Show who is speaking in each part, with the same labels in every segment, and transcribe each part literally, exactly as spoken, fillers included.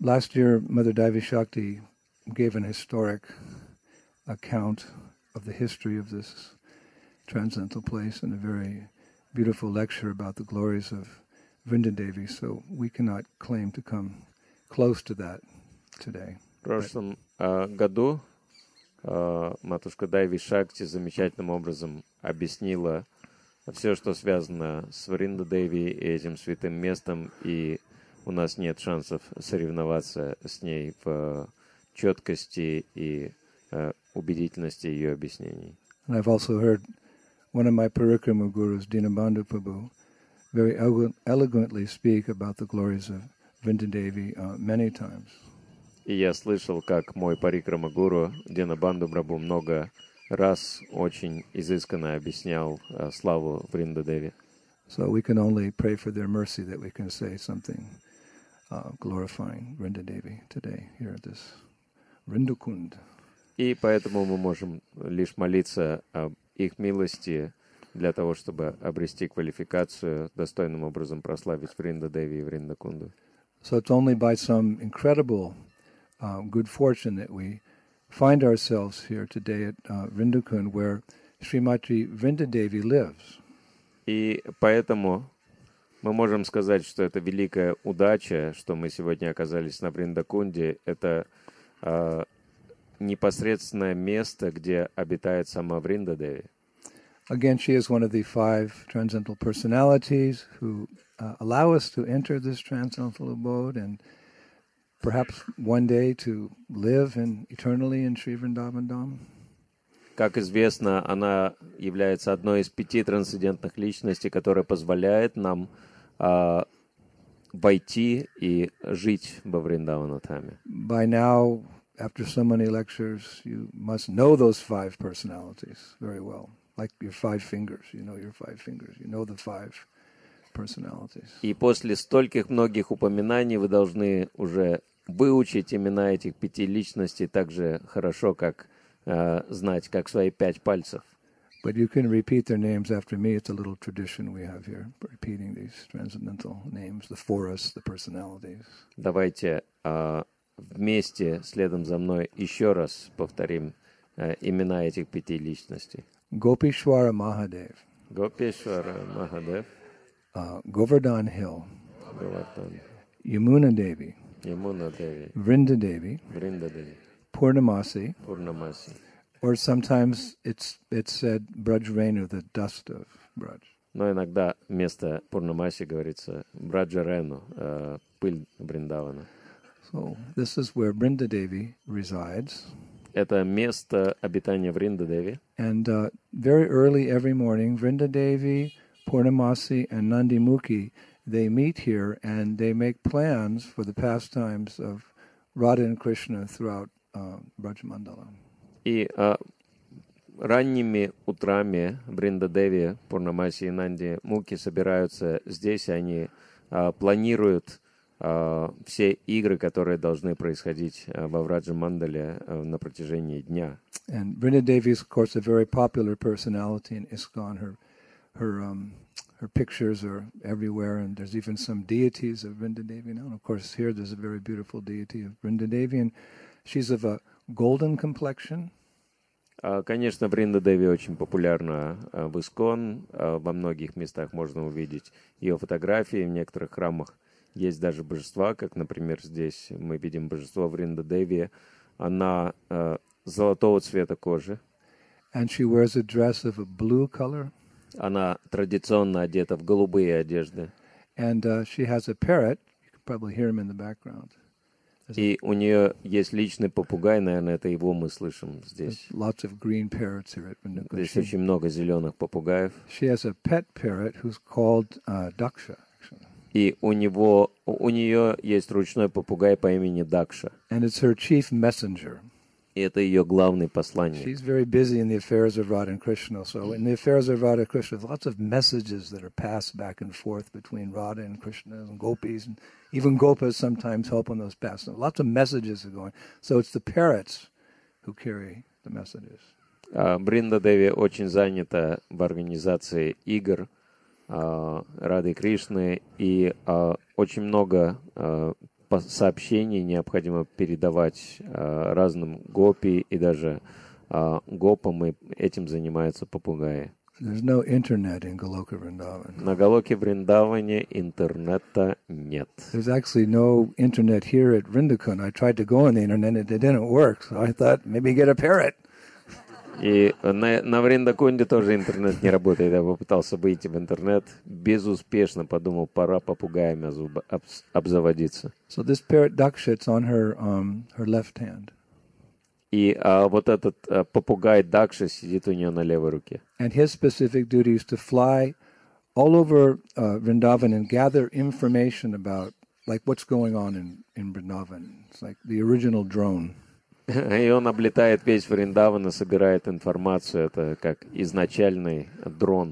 Speaker 1: last year, Mother Devi Shakti gave an historic account of the history of this transcendental place in a very beautiful lecture about the glories of Vrindadevi. So we cannot claim to come close to that today.
Speaker 2: В прошлом uh, году uh, матушка Дайви Шакти замечательным образом объяснила все, что связано с Вриндадеви и этим святым местом, и у нас нет шансов соревноваться с ней в четкости и uh, убедительности ее объяснений.
Speaker 1: And I've also heard one of my parikrama gurus, Dinabandhu Prabhu, very elo- eloquently speak about the glories of Vrindadevi uh, many times.
Speaker 2: И я слышал, как мой парикрама гуру Динабанду Прабху много раз очень изысканно объяснял uh, славу Вриндадеви.
Speaker 1: So we can only pray for their mercy that we can say something uh, glorifying Vrindadevi today here at this Vrindakund.
Speaker 2: И поэтому мы можем лишь молиться об их милости для того, чтобы обрести квалификацию, достойным образом прославить Вриндадеви и Вриндакунду.
Speaker 1: So it's only by some incredible uh, good fortune that we find ourselves here today at uh, Vrindakund, where Srimati Vrindadevi lives.
Speaker 2: И поэтому мы можем сказать, что это великая удача, что мы сегодня оказались на Вриндакунде. Это э, непосредственное место, где обитает сама Вриндадеви.
Speaker 1: Again, she is one of the five transcendental personalities who uh, allow us to enter this transcendental abode and perhaps one day to live in, eternally in Sri Vrindavan Dham.
Speaker 2: Как известно, она является одной из пяти трансцендентных личностей, которая позволяет нам э, войти и жить во Вриндаванадхаме.
Speaker 1: By now, after so many lectures, you must know those five personalities very well. Like your five fingers, you know your five fingers, you know the five personalities.
Speaker 2: И после стольких многих упоминаний вы должны уже выучить имена этих пяти личностей так же хорошо, как uh, знать, как свои пять пальцев.
Speaker 1: But you can repeat their names after me. It's a little tradition we have here, repeating these transcendental names, the forest, the personalities.
Speaker 2: Давайте uh, вместе, следом за мной, еще раз повторим uh, имена этих пяти личностей.
Speaker 1: Gopishwara Mahadev.
Speaker 2: Gopishwara Mahadev.
Speaker 1: Uh, Govardhan Hill.
Speaker 2: Govardhan.
Speaker 1: Yamuna Devi.
Speaker 2: Yamuna Devi.
Speaker 1: Vrinda Devi.
Speaker 2: Vrinda Devi.
Speaker 1: Purnamasi.
Speaker 2: Purnamasi.
Speaker 1: Or sometimes it's it's said Braj Renu, the dust of Braj.
Speaker 2: Но иногда вместо Пурнамаси говорится Браджарену, uh, пыль Вриндавана.
Speaker 1: So this is where Vrinda Devi resides.
Speaker 2: Это место обитания Вриндадеви.
Speaker 1: And uh, very early every morning, Vrinda Devi, Purnamasi, and Nandi Mukhi, they meet here and they make plans for the pastimes of Radha and Krishna throughout uh, Brajmandala.
Speaker 2: И uh, ранними утрами Вриндадеви, Пурнамаси и Нанди Муки собираются здесь, и они uh, планируют Uh, все игры, которые должны происходить uh, во Враджа-мандале uh, на протяжении дня.
Speaker 1: And Vrinda Devi is, of course, a very popular personality in ISKCON. Her, her, um, her pictures are everywhere, and there's even some deities of Vrinda Devi now. And of course, here there's a very beautiful deity of Vrinda Devi, and she's of a golden complexion.
Speaker 2: Uh, конечно, Вриндадеви очень популярна uh, в ISKCON. Uh, во многих местах можно увидеть ее фотографии, в некоторых храмах есть даже божества, как, например, здесь мы видим божество Вриндадеви. Она э, золотого цвета кожи.
Speaker 1: And she wears a dress of a blue color.
Speaker 2: Она традиционно одета в голубые одежды.
Speaker 1: And uh, she has a parrot. You can probably hear him in the background.
Speaker 2: И у нее есть личный попугай, наверное, это его мы слышим здесь.
Speaker 1: Lots of green parrots here at Vrindavan.
Speaker 2: Здесь очень много зеленых попугаев.
Speaker 1: She has a pet parrot who's called uh, Daksha.
Speaker 2: И у него, у нее есть ручной попугай по имени Дакша.
Speaker 1: And it's her chief messenger.
Speaker 2: И это ее главный посланник.
Speaker 1: She's very busy in the affairs of Radha and Krishna. So in the affairs of Radha and Krishna, there's lots of messages that are passed back and forth between Radha and Krishna and gopis. And even gopas sometimes help on those paths. Lots of messages are going. So it's the parrots who carry the messages.
Speaker 2: Вриндадеви очень занята в организации игр Рады Кришны, и uh, очень много uh, сообщений необходимо передавать а, разным гопи и даже а, гопам, и этим занимаются попугаи.
Speaker 1: There's no internet in Goloka Vrindavan.
Speaker 2: На Галоке Вриндаване интернета нет.
Speaker 1: There's actually no internet here at Vrindakund. I tried to go on the internet and it didn't work, so I thought maybe get a parrot.
Speaker 2: И на, на Вриндакунде тоже интернет не работает. Я попытался выйти в интернет, безуспешно подумал, пора попугаями обзу- обз- обзаводиться.
Speaker 1: So this parrot Daksha, it's on her um, her left hand.
Speaker 2: И а, вот этот а, попугай Дакша сидит у нее на левой руке.
Speaker 1: And his specific duty is to fly all over uh, Vrindavan and gather information about like what's going on in, in Vrindavan. It's like the original drone.
Speaker 2: И он облетает весь Вриндаван и собирает информацию. Это как изначальный дрон,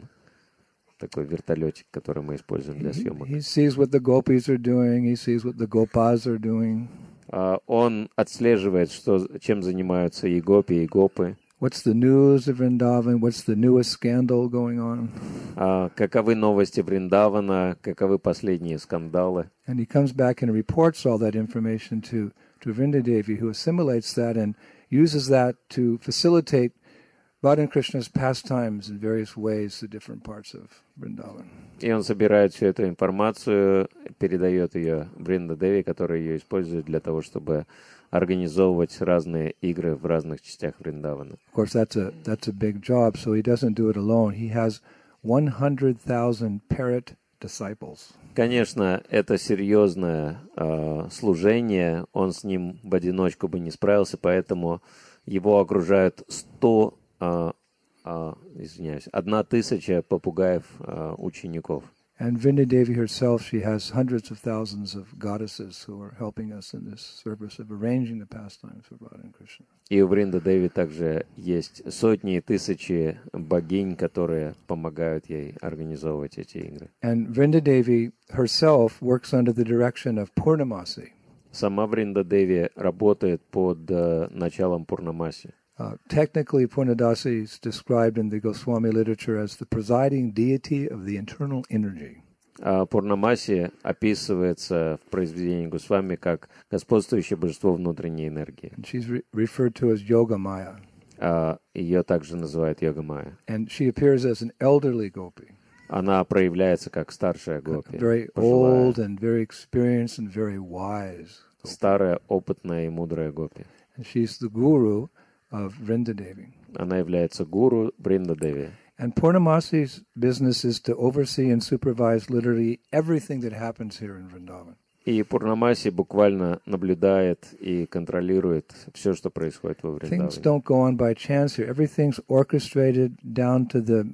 Speaker 2: такой вертолетик, который мы используем для съемок.
Speaker 1: He sees what the gopis are doing. He sees what the gopas are doing.
Speaker 2: Uh, он отслеживает, что, чем занимаются и гопи, и гопы.
Speaker 1: What's the news of Vrindavan? What's the newest scandal going on?
Speaker 2: Uh, каковы новости Вриндавана, каковы последние скандалы.
Speaker 1: And he comes back and reports all that information to, to Vrindadevi, who assimilates that and uses that to facilitate Radha and Krishna's pastimes in various ways to different parts of Vrindavan.
Speaker 2: И он собирает всю эту информацию, передает ее Вриндадеви, которая ее использует для того, чтобы организовывать разные игры в разных частях Вриндавана.
Speaker 1: Of course, that's a that's a big job, so he doesn't do it alone. He has one hundred thousand parrot disciples.
Speaker 2: Конечно, это серьезное э, служение, он с ним в одиночку бы не справился, поэтому его окружают сто, э, э, извиняюсь, одна тысяча попугаев э, учеников.
Speaker 1: And Vrindadevi herself, she has hundreds of thousands of goddesses who are helping us in this service of arranging the pastimes for Radha and Krishna.
Speaker 2: И у Вриндадеви также есть сотни и тысячи богинь, которые помогают ей организовывать эти игры.
Speaker 1: And Vrindadevi herself works under the direction of Purnamasi.
Speaker 2: Сама Вриндадеви работает под uh, началом Пурнамаси.
Speaker 1: Uh, technically, Purnadasi is described in the Goswami literature as the presiding deity of the internal energy.
Speaker 2: Uh, Пурнамаси описывается в произведении Госвами как господствующее божество внутренней энергии.
Speaker 1: And she's re- referred to as Yoga Maya.
Speaker 2: Uh, ее также называют Йога Майя.
Speaker 1: And she appears as an elderly gopi.
Speaker 2: Она проявляется как старшая гопи,
Speaker 1: Very
Speaker 2: пожилая,
Speaker 1: old and very experienced and very wise.
Speaker 2: старая, опытная и мудрая гопи.
Speaker 1: And she's the guru of Vrindadevi.
Speaker 2: Она является гуру Вриндадеви.
Speaker 1: And Purnamasi's business is to oversee and supervise literally everything that happens here in Vrindavan.
Speaker 2: И Пурнамаси буквально наблюдает и контролирует все, что происходит во Вриндаване.
Speaker 1: Things don't go on by chance here. Everything's orchestrated down to the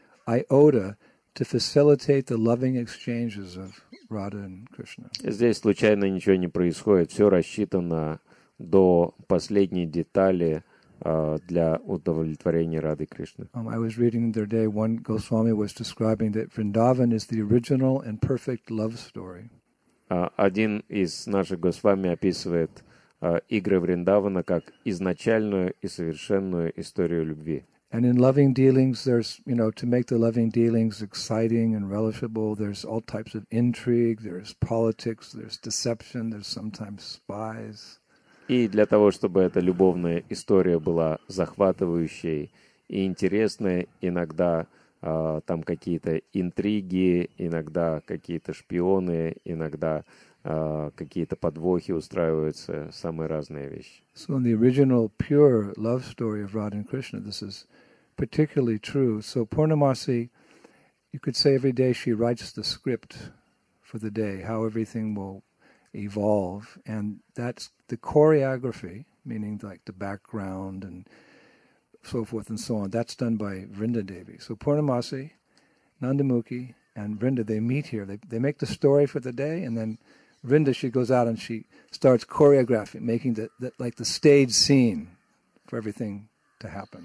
Speaker 1: iota to facilitate the loving exchanges of Radha and Krishna.
Speaker 2: Здесь случайно ничего не происходит. Все рассчитано до последней детали uh, для удовлетворения Рады Кришны.
Speaker 1: Um, I was reading the other day, one Goswami was describing that Vrindavan is the original and perfect love story.
Speaker 2: Uh, один из наших Госвами описывает uh, игры Вриндавана как изначальную и совершенную историю любви.
Speaker 1: And in loving dealings, there's, you know, to make the loving dealings exciting and relishable, there's all types of intrigue, there's politics, there's deception, there's sometimes spies.
Speaker 2: И для того, чтобы эта любовная история была захватывающей и интересной, иногда uh, там какие-то интриги, иногда какие-то шпионы, иногда uh, какие-то подвохи устраиваются, самые разные вещи.
Speaker 1: So in the original pure love story of Radha and Krishna, this is particularly true. So Purnamasi, you could say every day she writes the script for the day, how everything will evolve. And that's the choreography, meaning like the background and so forth and so on. That's done by Vrindadevi. So Purnamasi, Nandamukhi, and Vrinda, they meet here. They they make the story for the day, and then Vrinda, she goes out and she starts choreographing, making the, the like the stage scene for everything to happen.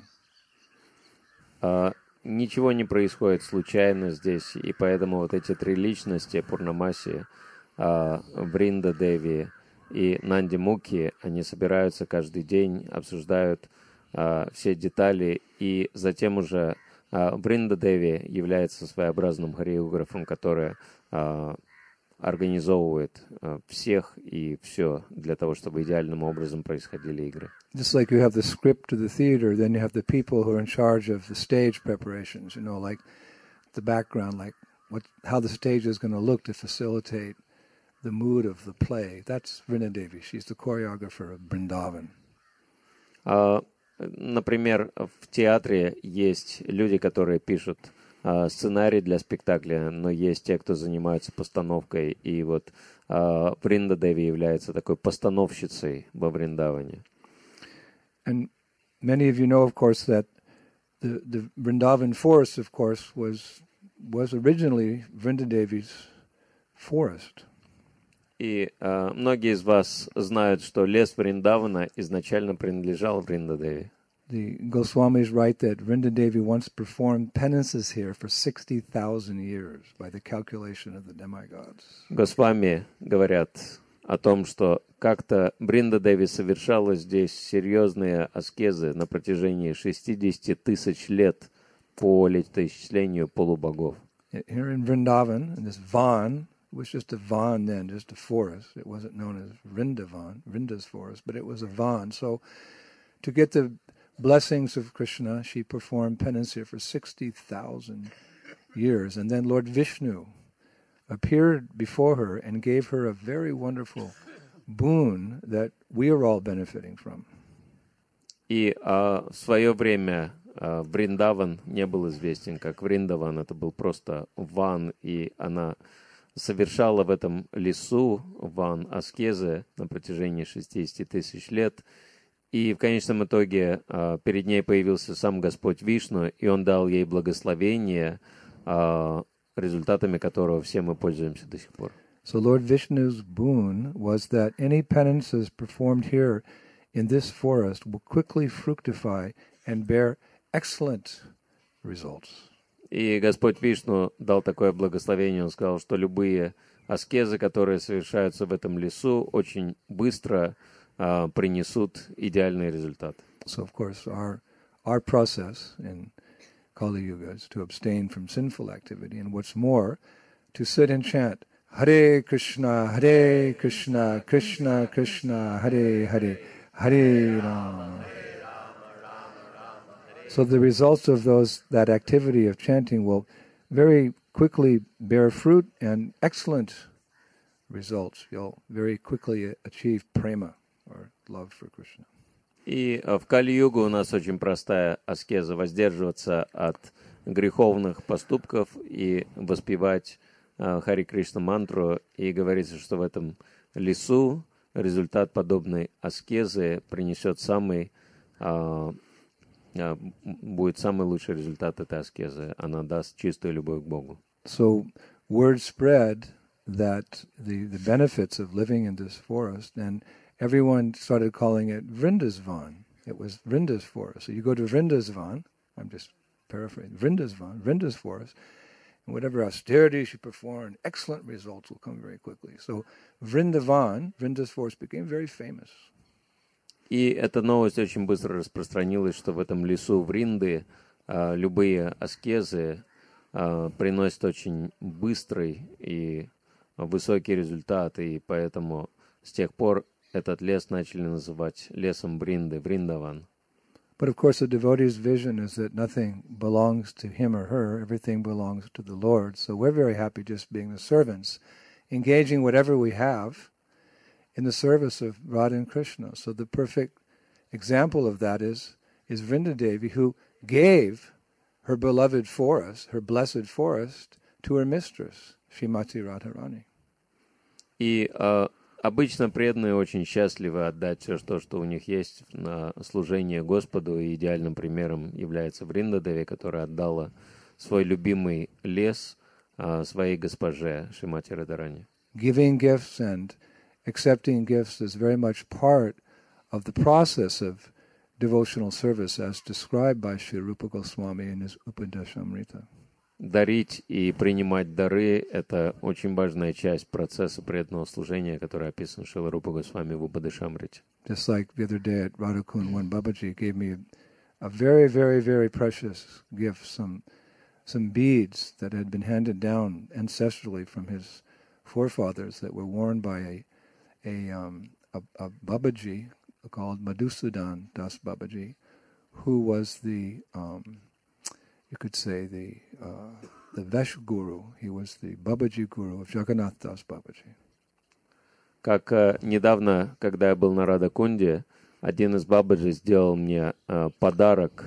Speaker 2: Uh, ничего не происходит случайно здесь, и поэтому вот эти три личности, Пурнамаси, uh, Вринда Деви и Нанди Мукхи, они собираются каждый день, обсуждают uh, все детали, и затем уже uh, Вринда Деви является своеобразным хореографом, который uh, организовывает uh, всех и все для того, чтобы идеальным образом происходили игры.
Speaker 1: Just like you have the script to the theater, then you have the people who are in charge of the stage preparations, you know, like the background, like what, how the stage is going to look to facilitate the mood of the play. That's Vrindadevi. She's the choreographer of Vrindavan.
Speaker 2: Uh, например, в театре есть люди, которые пишут uh, сценарий для спектакля, но есть те, кто занимаются постановкой, и вот uh, Вриндадеви является такой постановщицей во Вриндаване.
Speaker 1: And many of you know, of course, that the, the Vrindavan forest, of course, was was originally Vrindadevi's forest.
Speaker 2: И uh, многие из вас знают, что лес Вриндавана изначально принадлежал Вриндадеви.
Speaker 1: The Goswamis write that Vrindadevi once performed penances here for sixty thousand years by the calculation of the demigods.
Speaker 2: Госвами говорят о том, что как-то Вриндадеви совершала здесь серьезные аскезы на протяжении шестьдесят тысяч лет по летоисчислению полубогов.
Speaker 1: Here in Vrindavan, in this Van, it was just a Van then, just a forest. It wasn't known as Vrindavan, Vrinda's forest, but it was a Van. So to get the blessings of Krishna, she performed penance here for sixty thousand years. And then Lord Vishnu appeared before her and gave her a very wonderful boon that we are all benefiting from.
Speaker 2: И а, в свое время а, Вриндаван не был известен как Вриндаван, это был просто Ван, и она совершала в этом лесу Ван аскезы на протяжении шестьдесят тысяч лет. И в конечном итоге а, перед ней появился сам Господь Вишну, и он дал ей благословение, а, результатами которого все мы пользуемся до сих пор.
Speaker 1: So Lord Vishnu's boon was that any penances performed here in this forest will quickly fructify and bear excellent results.
Speaker 2: И Господь Вишну дал такое благословение, он сказал, что любые аскезы, которые совершаются в этом лесу, очень быстро а, принесут идеальный результат.
Speaker 1: So of course our our process in Kali Yuga is to abstain from sinful activity, and what's more, to sit and chant Hare Krishna, Hare Krishna, Krishna Krishna, Hare Hare, Hare Rama. So the results of those that activity of chanting will very quickly bear fruit and excellent results. You'll very quickly achieve prema, or love for Krishna.
Speaker 2: И в Кали-югу у нас очень простая аскеза — воздерживаться от греховных поступков и воспевать uh, Хари Кришна мантру. И говорится, что в этом лесу результат подобной аскезы принесет самый, uh, uh, будет самый лучший результат этой аскезы. Она даст чистую любовь к Богу.
Speaker 1: So word spread that the, the benefits of living in this forest, and everyone started calling it Vrindasvan. It was Vrinda's forest. So you go to Vrindasvan, I'm just paraphrasing, Vrindasvan, Vrinda's forest, and whatever austerities you perform, excellent results will come very quickly. So Vrindavan, Vrinda's forest, became very famous.
Speaker 2: И эта новость очень быстро распространилась, что в этом лесу Вринды а, любые аскезы а, приносят очень быстрый и высокий результат, и поэтому с тех пор этот лес начали называть лесом Вринды, Вриндаван.
Speaker 1: But of course the devotee's vision is that nothing belongs to him or her, everything belongs to the Lord. So we're very happy just being the servants, engaging whatever we have in the service of Radha and Krishna. So the perfect example of that is, is Vrindadevi, who gave her beloved forest, her blessed forest, to her mistress, Srimati Radharani.
Speaker 2: И uh, обычно преданные очень счастливы отдать все то, что у них есть, на служение Господу, и идеальным примером является Вриндадеви, которая отдала свой любимый лес uh, своей госпоже Шримати Радхарани.
Speaker 1: Giving gifts and accepting gifts is very much part of the process of devotional service as described by Sri Rupa Goswami in his Upadeshamrita.
Speaker 2: Дарить и принимать дары — это очень важная часть процесса преданного служения, который описан Шрила Рупа Госвами в Упадешамрите.
Speaker 1: Just like the other day at Radhakund, when Babaji gave me a very, very, very precious gift, some some beads that had been handed down ancestrally from his forefathers that were worn by a a, um, a, a Babaji called Madhusudan Das Babaji, who was the, um, you could say, the uh, the Vesh Guru. He was the Babaji Guru of Jagannath Das Babaji.
Speaker 2: Как э, недавно, когда я был на Радакунде, один из бабаджи сделал мне э, подарок,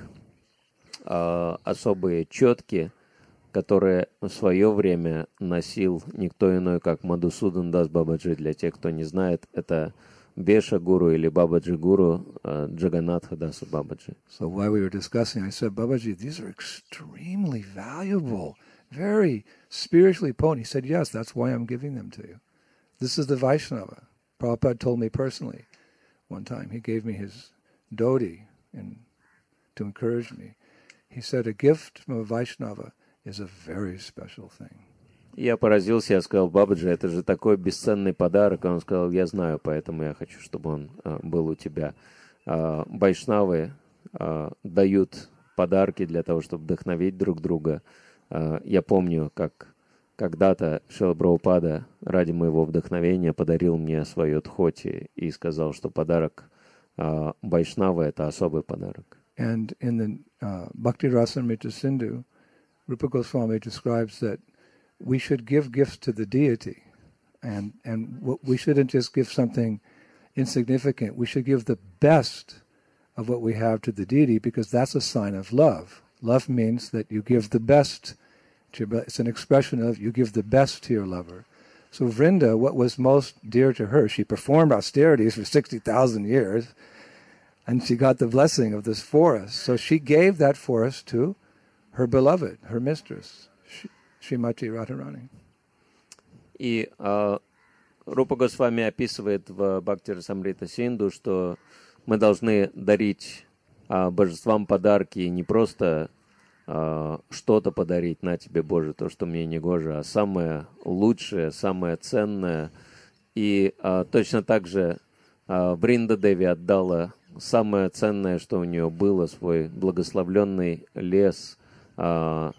Speaker 2: э, особые четки, которые в свое время носил никто иной, как Мадхусудан Дас Бабаджи. Для тех, кто не знает, это Беша Гуру или Бабаджи Гуру э, Джаганатха Даса Бабаджи.
Speaker 1: So while we were discussing, I said, Babaji, these are extremely valuable, very spiritually potent. He said, yes, that's why I'm giving them to you. This is the Vaishnava. Prabhupada told me personally one time. He gave me his dhoti and to encourage me. He said, a gift from a Vaishnava is a very special thing.
Speaker 2: Я поразился, я сказал, Бабаджи, это же такой бесценный подарок. Он сказал, я знаю, поэтому я хочу, чтобы он а, был у тебя. А, вайшнавы а, дают подарки для того, чтобы вдохновить друг друга. А, я помню, как когда-то Шрила Прабхупада ради моего вдохновения подарил мне свое дхоти и сказал, что подарок а, вайшнавы — это особый подарок.
Speaker 1: And in the uh, Bhakti Rasamrita Sindhu, Rupa Goswami describes that we should give gifts to the deity, and and what, we shouldn't just give something insignificant. We should give the best of what we have to the deity, because that's a sign of love. Love means that you give the best to your, it's an expression of you give the best to your lover. So Vrinda, what was most dear to her, she performed austerities for sixty thousand years, and she got the blessing of this forest. So she gave that forest to her beloved, her mistress, Srimati Radharani.
Speaker 2: И uh, Рупа Госвами описывает в Бхакти Расамрита Синду, что мы должны дарить uh, божествам подарки, не просто uh, что-то подарить, на тебе, Боже, то, что мне не гоже, а самое лучшее, самое ценное. И uh, точно так же uh, Вринда Деви отдала самое ценное, что у нее было, свой благословленный лес. Uh,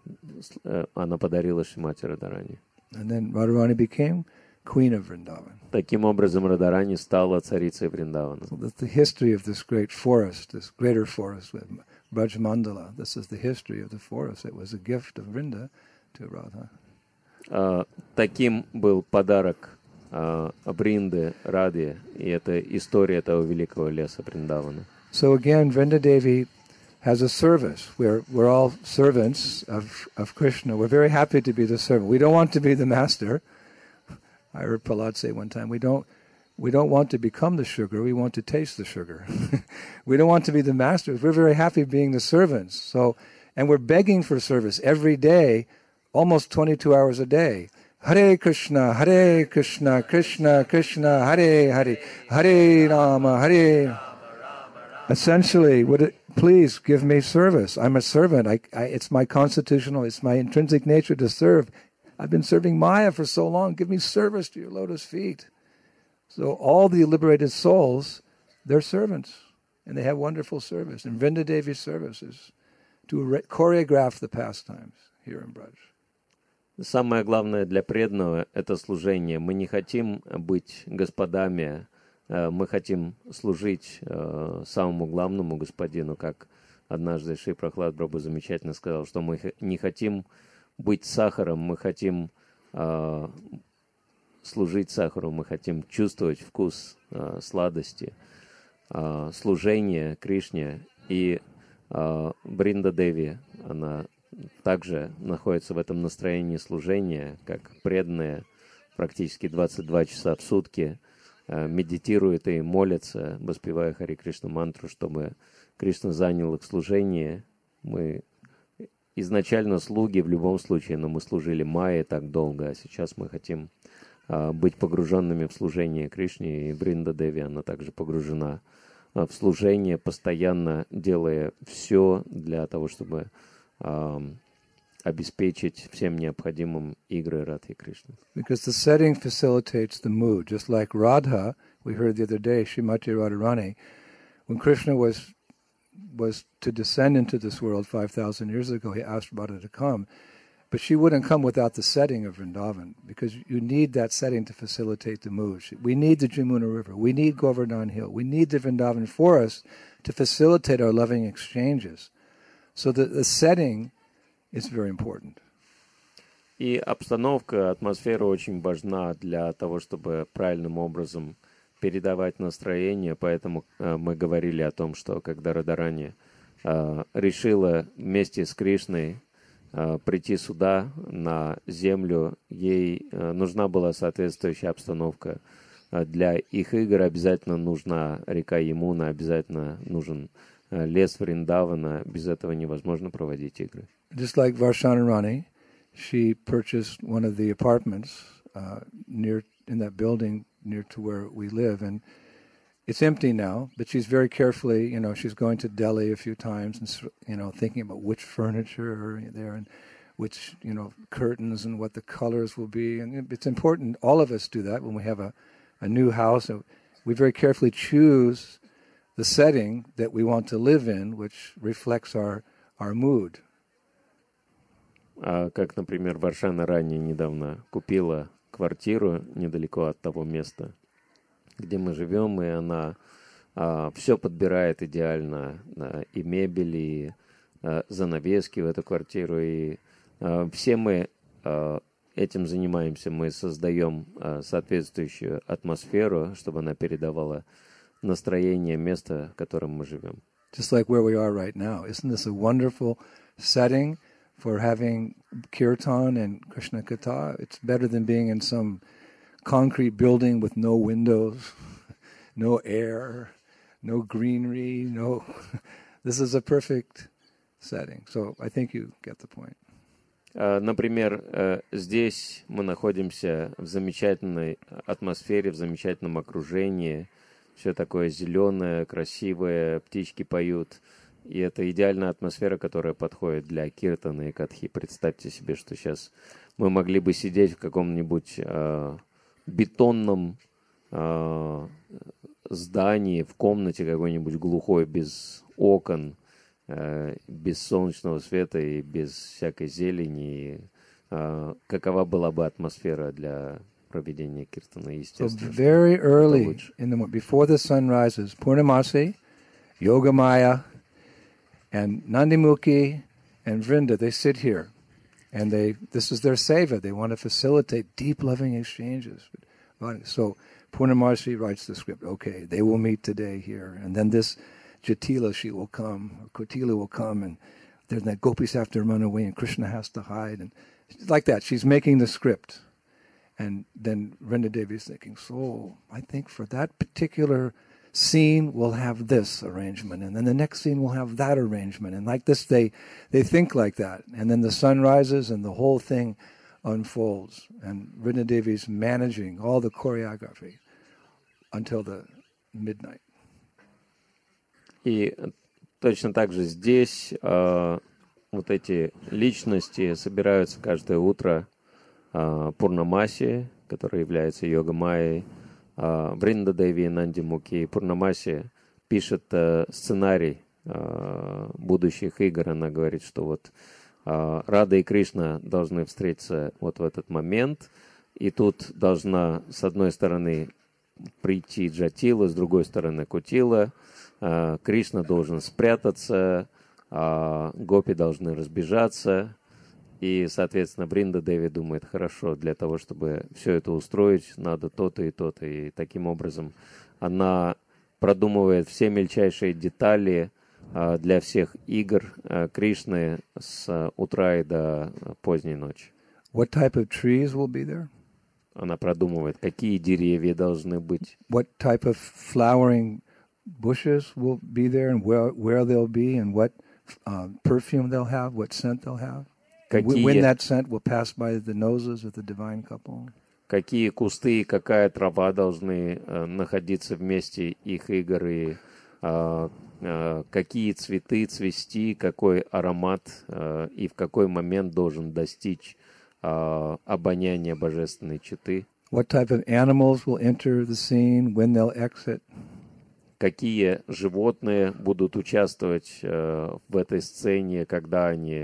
Speaker 2: она подарила Шримати Радхарани.
Speaker 1: And then Radharani became queen of Vrindavan.
Speaker 2: Таким образом, Радхарани стала царицей Вриндавана.
Speaker 1: So that's the history of this great forest, this greater forest with Braj Mandala. This is the history of the forest. It was a gift of Vrinda to Radha.
Speaker 2: Uh, таким был подарок uh, Бринды Раде, и это история этого великого леса Вриндавана.
Speaker 1: So again, Vrinda Devi has a service. We're we're all servants of, of Krishna. We're very happy to be the servant. We don't want to be the master. I heard Prahlad say one time, we don't we don't want to become the sugar, we want to taste the sugar. We don't want to be the masters. We're very happy being the servants. So and we're begging for service every day, almost twenty-two hours a day. Hare Krishna, Hare Krishna, Krishna Krishna, Hare Hare, Hare Rama, Hare. Essentially, would it please give me service? I'm a servant. I, I, it's my constitutional, it's my intrinsic nature to serve. I've been serving Maya for so long. Give me service to your lotus feet. So all the liberated souls, they're servants, and they have wonderful service. And Vrinda Devi's service is to re- choreograph the pastimes here in Braj.
Speaker 2: Самое главное для преданного — это служение. Мы не хотим быть господами, мы хотим служить самому главному господину, как однажды Шри Прахлад Прабху замечательно сказал, что мы не хотим быть сахаром, мы хотим служить сахару, мы хотим чувствовать вкус сладости, служение Кришне. И Бринда Деви, она также находится в этом настроении служения, как преданная практически двадцать два часа в сутки, медитирует и молится, воспевая Хари Кришна мантру, чтобы Кришна занял их служение. Мы изначально слуги в любом случае, но мы служили Майе так долго, а сейчас мы хотим а, быть погруженными в служение Кришне, и Бринда Деви, она также погружена а, в служение, постоянно делая все для того, чтобы а, обеспечить всем необходимым игры Радхи Кришны.
Speaker 1: Because the setting facilitates the mood. Just like Radha, we heard the other day, Srimati Radharani, when Krishna was was to descend into this world five thousand years ago, he asked Radha to come. But she wouldn't come without the setting of Vrindavan, because you need that setting to facilitate the mood. We need the Jamuna River. We need Govardhan Hill. We need the Vrindavan for us to facilitate our loving exchanges. So the, the setting is very important.
Speaker 2: И обстановка, атмосфера очень важна для того, чтобы правильным образом передавать настроение. Поэтому э, мы говорили о том, что когда Радарани э, решила вместе с Кришной Uh, прийти сюда, на землю, ей uh, нужна была соответствующая обстановка. Uh, для их игр обязательно нужна река Ямуна, обязательно нужен uh, лес Вриндавана. Без этого невозможно проводить игры.
Speaker 1: Just like Varshana Rani, she purchased one of the apartments uh, near in that building near to where we live, and it's empty now, but she's very carefully, you know, she's going to Delhi a few times and, you know, thinking about which furniture are there and which, you know, curtains and what the colors will be. And it's important, all of us do that when we have a, a new house. We very carefully choose the setting that we want to live in, which reflects our, our mood.
Speaker 2: А как, например, Варшана ранее недавно купила квартиру недалеко от того места, где мы живем, и она а, все подбирает идеально, а, и мебель, и а, занавески в эту квартиру, и а, все мы а, этим занимаемся, мы создаем а, соответствующую атмосферу, чтобы она передавала настроение места, в котором мы живем.
Speaker 1: Just like where we are right now. Isn't this a wonderful setting for having kirtan and Krishna Katha? It's better than being in some concrete building with no windows, no air, no greenery, no... This is a perfect setting. So I think you get the point.
Speaker 2: Uh, например, uh, здесь мы находимся в замечательной атмосфере, в замечательном окружении. Все такое зеленое, красивое, птички поют. И это идеальная атмосфера, которая подходит для киртана и катхи. Представьте себе, что сейчас мы могли бы сидеть в каком-нибудь... Uh, бетонном э, здании, в комнате какой-нибудь глухой, без окон, э, без солнечного света и без всякой зелени. Э, какова была бы атмосфера для проведения киртана, естественно.
Speaker 1: So very early, in the, before the sun rises, Purnamasi, Yogamaya, and Nandimukhi, and Vrinda, they sit here. And they, this is their seva. They want to facilitate deep, loving exchanges. So Purnamasi writes the script. Okay, they will meet today here. And then this Jatila, she will come, or Kotila will come, and then that gopis have to run away, and Krishna has to hide. And like that, she's making the script. And then Vrinda Devi is thinking, so I think for that particular scene we'll have this arrangement, and then the next scene we'll have that arrangement, and like this they they think like that, and then the sun rises and the whole thing unfolds, and Vrinda Devi is managing all the choreography until the midnight.
Speaker 2: И точно так же здесь э, вот эти личности собираются каждое утро. э, Пурнамаси, который является йога-майей, Вринда Деви и Нанди Муки. Пурнамаси пишет э, сценарий э, будущих игр. Она говорит, что вот э, Рада и Кришна должны встретиться вот в этот момент. И тут должна, с одной стороны, прийти Джатила, с другой стороны Кутила. Э, Кришна должен спрятаться, э, гопи должны разбежаться. И, соответственно, Вринда Деви думает, хорошо, для того, чтобы все это устроить, надо то-то и то-то. И таким образом она продумывает все мельчайшие детали а, для всех игр а, Кришны с утра и до поздней ночи.
Speaker 1: What type of trees will be there?
Speaker 2: Она продумывает, какие деревья должны быть.
Speaker 1: What type of flowering bushes will be there, and where, where they'll be, and what uh, perfume they'll have, what scent they'll have?
Speaker 2: Какие,
Speaker 1: when that scent will pass by the noses of the divine couple.
Speaker 2: Какие кусты и какая трава должны э, находиться вместе их игр, и э, э, какие цветы цвести, какой аромат э, и в какой момент должен достичь э, обоняния божественной четы.
Speaker 1: What type of animals will enter the scene, when they'll exit.
Speaker 2: Какие животные будут участвовать э, в этой сцене, когда они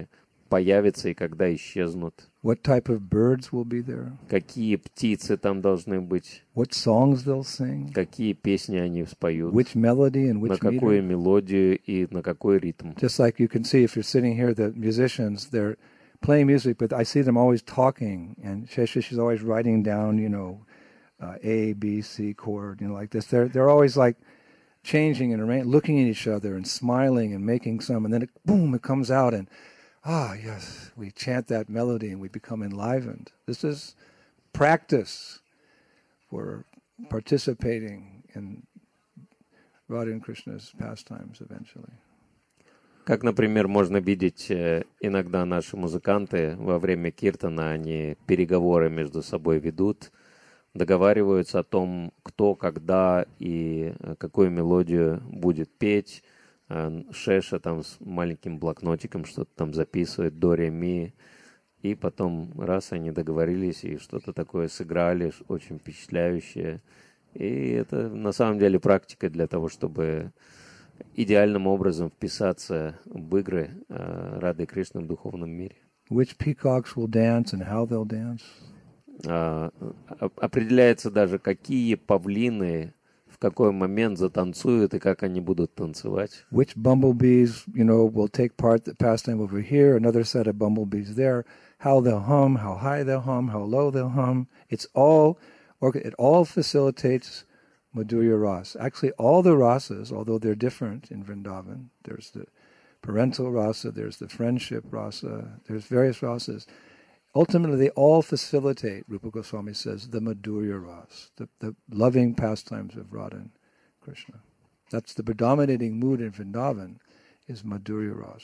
Speaker 2: появятся и когда исчезнут.
Speaker 1: What type of birds will be there?
Speaker 2: Какие птицы там должны быть.
Speaker 1: What songs they'll sing?
Speaker 2: Какие песни они споют.
Speaker 1: Which melody and
Speaker 2: На
Speaker 1: which
Speaker 2: какую
Speaker 1: meter?
Speaker 2: мелодию и на какой ритм.
Speaker 1: Just like you can see if you're sitting here, the musicians, they're playing music, but I see them always talking, and Shesha, she's always writing down, you know, uh, A, B, C chord, you know, like this. They're they're always like changing and arra- looking at each other and smiling and making some, and then it, boom, it comes out, and ah, yes, we chant that melody and we become enlivened. This is practice for participating in Radha and Krishna's pastimes eventually.
Speaker 2: Как, например, можно видеть иногда наши музыканты во время киртана, они переговоры между собой ведут, договариваются о том, кто, когда и какую мелодию будет петь. Шеша там с маленьким блокнотиком что-то там записывает, до, ре, ми. И потом раз они договорились и что-то такое сыграли, очень впечатляющее. И это на самом деле практика для того, чтобы идеальным образом вписаться в игры uh, Рады Кришны в духовном мире.
Speaker 1: Which peacocks will dance and how they'll dance?
Speaker 2: Uh, определяется даже, какие павлины в какой момент затанцуют и как они будут танцевать.
Speaker 1: Which bumblebees, you know, will take part the pastime over here, another set of bumblebees there, how they'll hum, how high they'll hum, how low they'll hum. It's all, it all facilitates Madhurya Ras. Actually, all the rasas, although they're different in Vrindavan, there's the parental rasa, there's the friendship rasa, there's various rasas. Ultimately, they all facilitate, Rupa Goswami says, the Madhurya Ras, the, the loving pastimes of Radha and Krishna. That's the predominating mood in Vrindavan, is Madhurya Ras.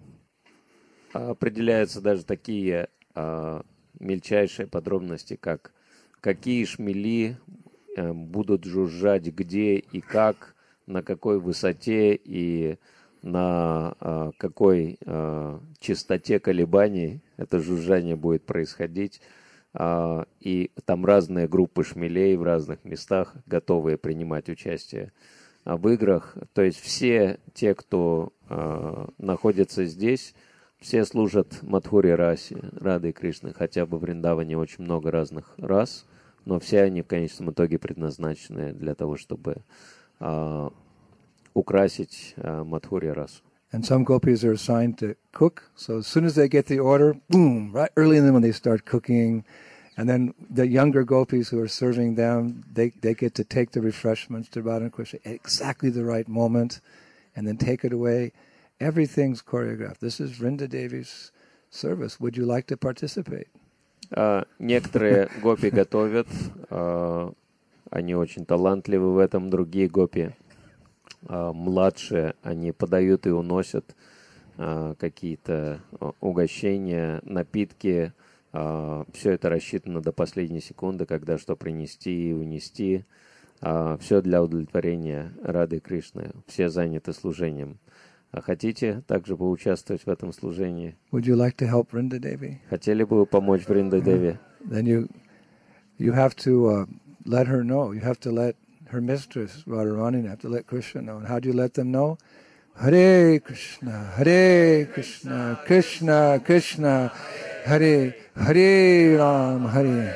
Speaker 2: Определяются даже такие uh, мельчайшие подробности, как какие шмели будут жужжать где и как, на какой высоте и на а, какой а, частоте колебаний это жужжание будет происходить. А, и там разные группы шмелей в разных местах, готовые принимать участие а, в играх. То есть все те, кто а, находится здесь, все служат Мадхури расе, Рады Кришны, хотя бы в Вриндаване очень много разных рас. Но все они в конечном итоге предназначены для того, чтобы uh, украсить uh, Мадхури расу.
Speaker 1: And some gopis are assigned to cook. So as soon as they get the order, boom, right early in the morning they start cooking. And then the younger gopis who are serving them, they, they get to take the refreshments to Radha and Krishna at exactly the right moment and then take it away. Everything's choreographed. This is Vrinda Devi's service. Would you like to participate?
Speaker 2: Uh, некоторые гопи готовят, uh, они очень талантливы в этом, другие гопи uh, младшие, они подают и уносят uh, какие-то угощения, напитки, uh, все это рассчитано до последней секунды, когда что принести и унести, uh, все для удовлетворения Рады Кришны, все заняты служением. А хотите также поучаствовать в этом служении?
Speaker 1: Would you like to help Vrinda Devi?
Speaker 2: Хотели бы вы помочь Вринда Деви?
Speaker 1: Then you you have to uh, let her know. You have to let her mistress, Radharani, you have to let Krishna know. And how do you let them know? Hare Krishna, Hare Krishna, Krishna Krishna, Hare Hare Ram, Hare.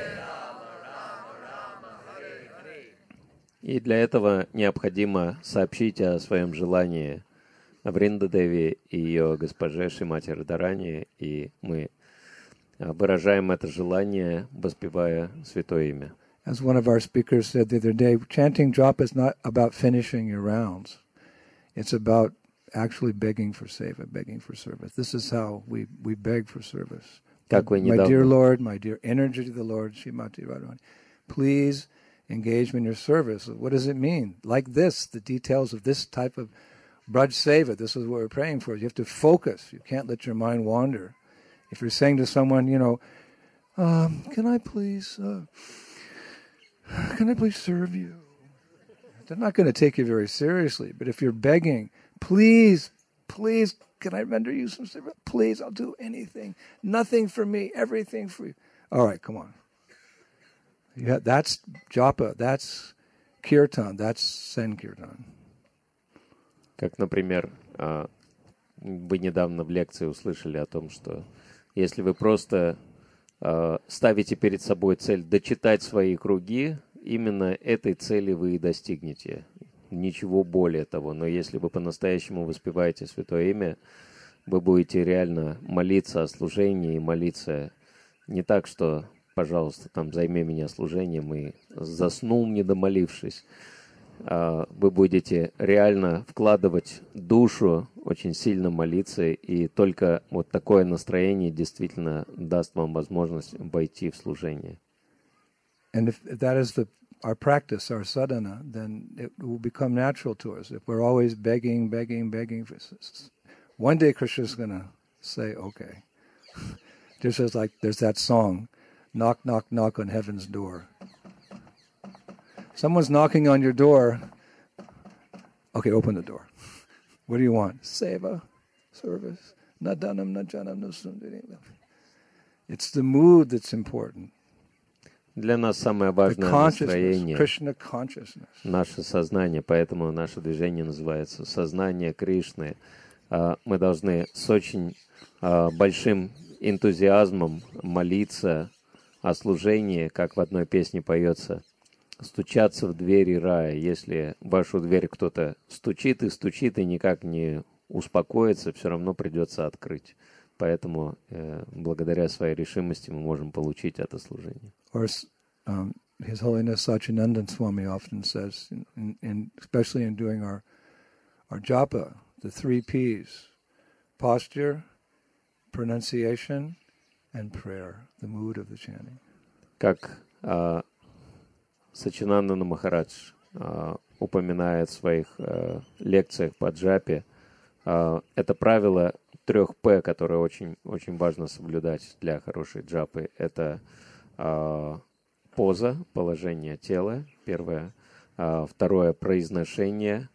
Speaker 2: И для этого необходимо сообщить о своем желании Вринда Деви и ее госпоже Шримати Радхарани, и мы выражаем это желание, воспевая святое имя.
Speaker 1: As one of our speakers said the other day, chanting japa is not about finishing your rounds. It's about actually begging for seva, begging for service. This is how we, we beg for service.
Speaker 2: Как вы
Speaker 1: My dear
Speaker 2: недавно,
Speaker 1: Lord, my dear energy to the Lord, Shrimati Radharani, please engage me in your service. What does it mean? Like this, the details of this type of Braj Seva, this is what we're praying for. You have to focus. You can't let your mind wander. If you're saying to someone, you know, um, can I please, uh, can I please serve you? They're not going to take you very seriously. But if you're begging, please, please, can I render you some service? Please, I'll do anything. Nothing for me, everything for you. All right, come on. Yeah, that's japa, that's kirtan, that's Sankirtan.
Speaker 2: как, например, вы недавно в лекции услышали о том, что если вы просто э, ставите перед собой цель дочитать свои круги, именно этой цели вы и достигнете. Ничего более того. Но если вы по-настоящему воспеваете Святое Имя, вы будете реально молиться о служении и молиться не так, что, пожалуйста, там, займи меня служением и заснул, не домолившись. Вы будете реально вкладывать душу, очень сильно молиться, и только вот такое настроение действительно даст вам возможность войти в служение.
Speaker 1: And if that is the our practice, our sadhana, then it will become natural to us. If we're always begging, begging, begging, for, one day Krishna's going to say, okay. Just as like there's that song, knock, knock, knock on heaven's door. Someone's knocking on your door. Okay, open the door. What do you want? Seva, service. Nadanam, najanam, nusundari. It's the mood that's important.
Speaker 2: Для нас самое важное настроение,
Speaker 1: Krishna consciousness.
Speaker 2: Наше сознание, поэтому наше движение называется «Сознание Кришны». Мы должны с очень большим энтузиазмом молиться о служении, как в одной песне поется, стучаться в двери рая. Если в вашу дверь кто-то стучит и стучит и никак не успокоится, все равно придется открыть. Поэтому э, благодаря своей решимости мы можем получить это служение.
Speaker 1: Or, um, His Holiness Sachinandan Swami often says, in, in, especially in doing our our japa, the three P's: posture, pronunciation, and prayer, the mood of the chanting.
Speaker 2: Как э, Сачинандана Махарадж э, упоминает в своих э, лекциях по джапе, э, это правило трех П, которые очень, очень важно соблюдать для хорошей джапы. Это э, поза, положение тела, первое. Э, второе — произношение.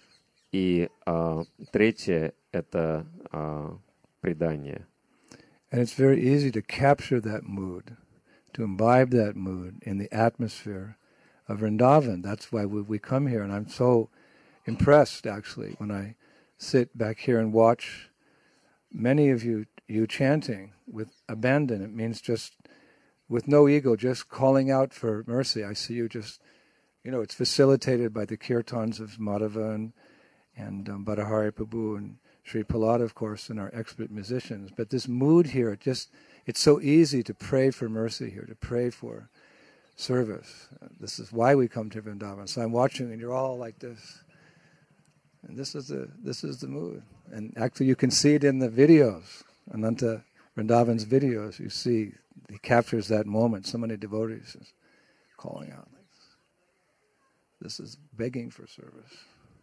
Speaker 2: И э, третье — это э, предание.
Speaker 1: And it's very easy to capture that mood, to imbibe that mood in the atmosphere of Vrindavan. That's why we, we come here. And I'm so impressed, actually, when I sit back here and watch many of you you chanting with abandon. It means just with no ego, just calling out for mercy. I see you just, you know, it's facilitated by the kirtans of Madhava and, and um, Bhattahari Prabhu and Sri Palada, of course, and our expert musicians. But this mood here, it just, it's so easy to pray for mercy here, to pray for service. Uh, this is why we come to Vrindavan. So I'm watching and you're all like this. And this is the this is the mood. And actually you can see it in the videos. Ananta Vrindavan's videos, you see he captures that moment. So many devotees is calling out like this. This is begging for service.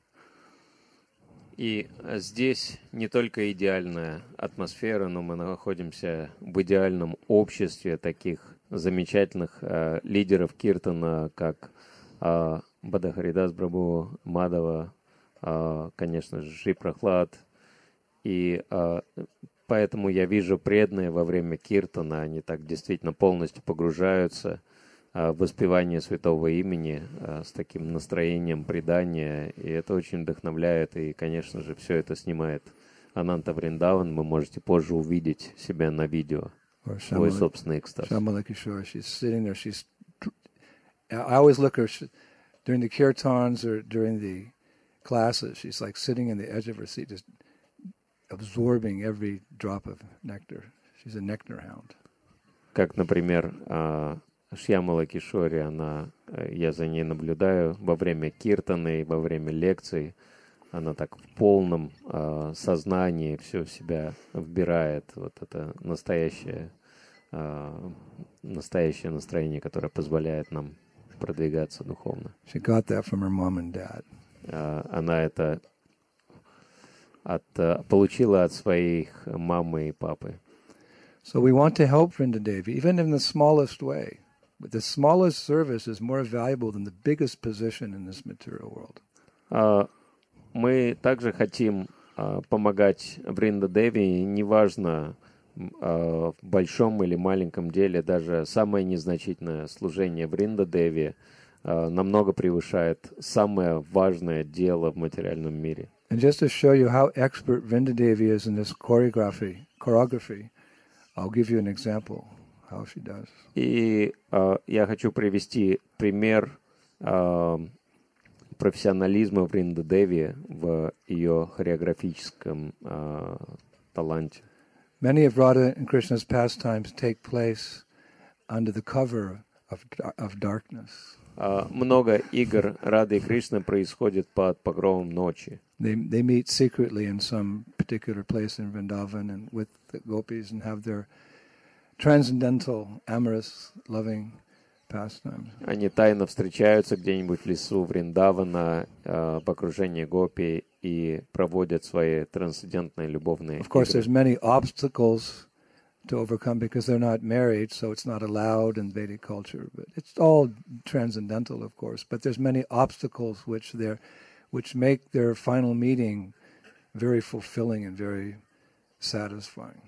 Speaker 2: И здесь не только идеальная атмосфера, но мы находимся в идеальном обществе таких замечательных э, лидеров киртана, как э, Бадахаридас Прабху, Мадава, Uh, конечно же, Шри Прахлад. И uh, поэтому я вижу преданные во время киртана, они так действительно полностью погружаются uh, в воспевание святого имени uh, с таким настроением предания. И это очень вдохновляет. И, конечно же, все это снимает Ананта Вриндаван. Вы можете позже увидеть себя на видео. Свой собственный экстаз.
Speaker 1: Shyamala Kishore, she's sitting there. She's, I always look at her during the kirtans or during the classes, she's like sitting in the edge of her seat, just absorbing every drop of nectar. She's a nectar hound.
Speaker 2: Как, например, Шьямала Кишори, она, я за ней наблюдаю во время киртаны, во время лекций. Она так в полном сознании все в себя вбирает. Вот это настоящее, настоящее настроение, которое позволяет нам продвигаться духовно.
Speaker 1: She got that from her mom and dad.
Speaker 2: Она это от, получила от своих мамы и папы.
Speaker 1: So we want to help Vrinda Devi, even in the smallest way. But the smallest service is more valuable than the biggest position in this material world.
Speaker 2: Мы также хотим помогать Вринда Деви, неважно в большом или маленьком деле, даже самое незначительное служение Вринда Деви uh, намного превышает самое важное дело в материальном мире.
Speaker 1: And just to show you how expert Vrindadevi is in this choreography, choreography, I'll give you an example how she does.
Speaker 2: И uh, я хочу привести пример uh, профессионализма Вриндадеви в ее хореографическом uh, таланте.
Speaker 1: Many of Radha and Krishna's pastimes take place under the cover of of darkness.
Speaker 2: Uh, много игр Рады и Кришны происходит под покровом ночи.
Speaker 1: They they meet secretly in some particular place in Vrindavan and with the gopis and have their transcendental, amorous, loving pastimes.
Speaker 2: Они тайно встречаются где-нибудь в лесу Вриндавана uh, в окружении гопи и проводят свои трансцендентные любовные
Speaker 1: Of course,
Speaker 2: игры.
Speaker 1: there's many obstacles to overcome because they're not married, so it's not allowed in Vedic culture. But it's all transcendental, of course. But there's many obstacles which they're, which make their final meeting very fulfilling and very satisfying.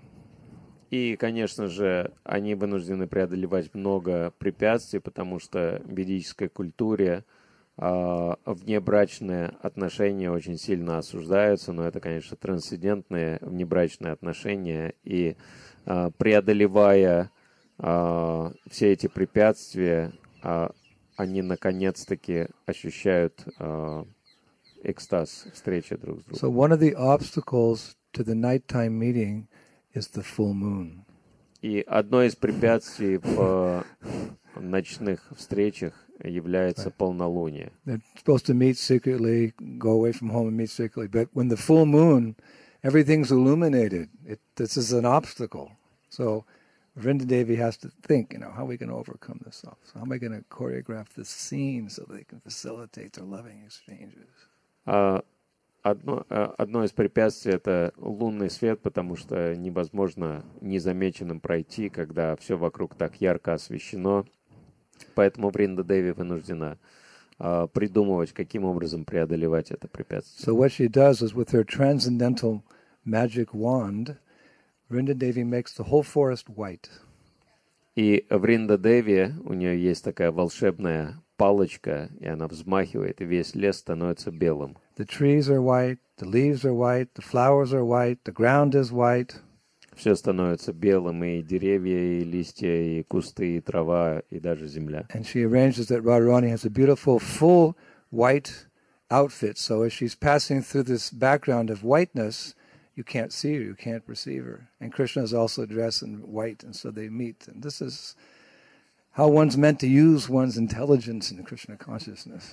Speaker 2: И, конечно же, они вынуждены преодолевать много препятствий, потому что в ведической культуре э, внебрачные отношения очень сильно осуждаются, но это, конечно, трансцендентные внебрачные отношения, и э, преодолевая э, все эти препятствия, э, они наконец-таки ощущают э, экстаз встречи друг с другом.
Speaker 1: So one of the obstacles to the nighttime meeting is the full moon.
Speaker 2: И одно из препятствий в ночных встречах является полнолуние.
Speaker 1: They're supposed to meet secretly, go away from home and meet secretly. But when the full moon, everything's illuminated. It, this is an obstacle. So Vrindadevi has to think, you know, how are we going to overcome this? So how am I going to choreograph this scene so they can facilitate their loving exchanges?
Speaker 2: А Одно, одно из препятствий — это лунный свет, потому что невозможно незамеченным пройти, когда все вокруг так ярко освещено. Поэтому Вриндадеви вынуждена uh, придумывать, каким образом преодолевать это препятствие.
Speaker 1: So what she does is with her transcendental magic wand, Vrindadevi makes the whole forest white.
Speaker 2: И Вриндадеви, у нее есть такая волшебная палочка, и она взмахивает, и весь лес становится белым.
Speaker 1: The trees are white, the leaves are white, the flowers are white, the ground is white.
Speaker 2: Все становится белым, и деревья, и листья, и кусты, и трава, и даже земля.
Speaker 1: And she arranges that Radharani has a beautiful full white outfit, so as she's passing through this background of whiteness, you can't see her, you can't perceive her. And Krishna is also dressed in white, and so they meet. And this is how one's meant to use one's intelligence in Krishna consciousness.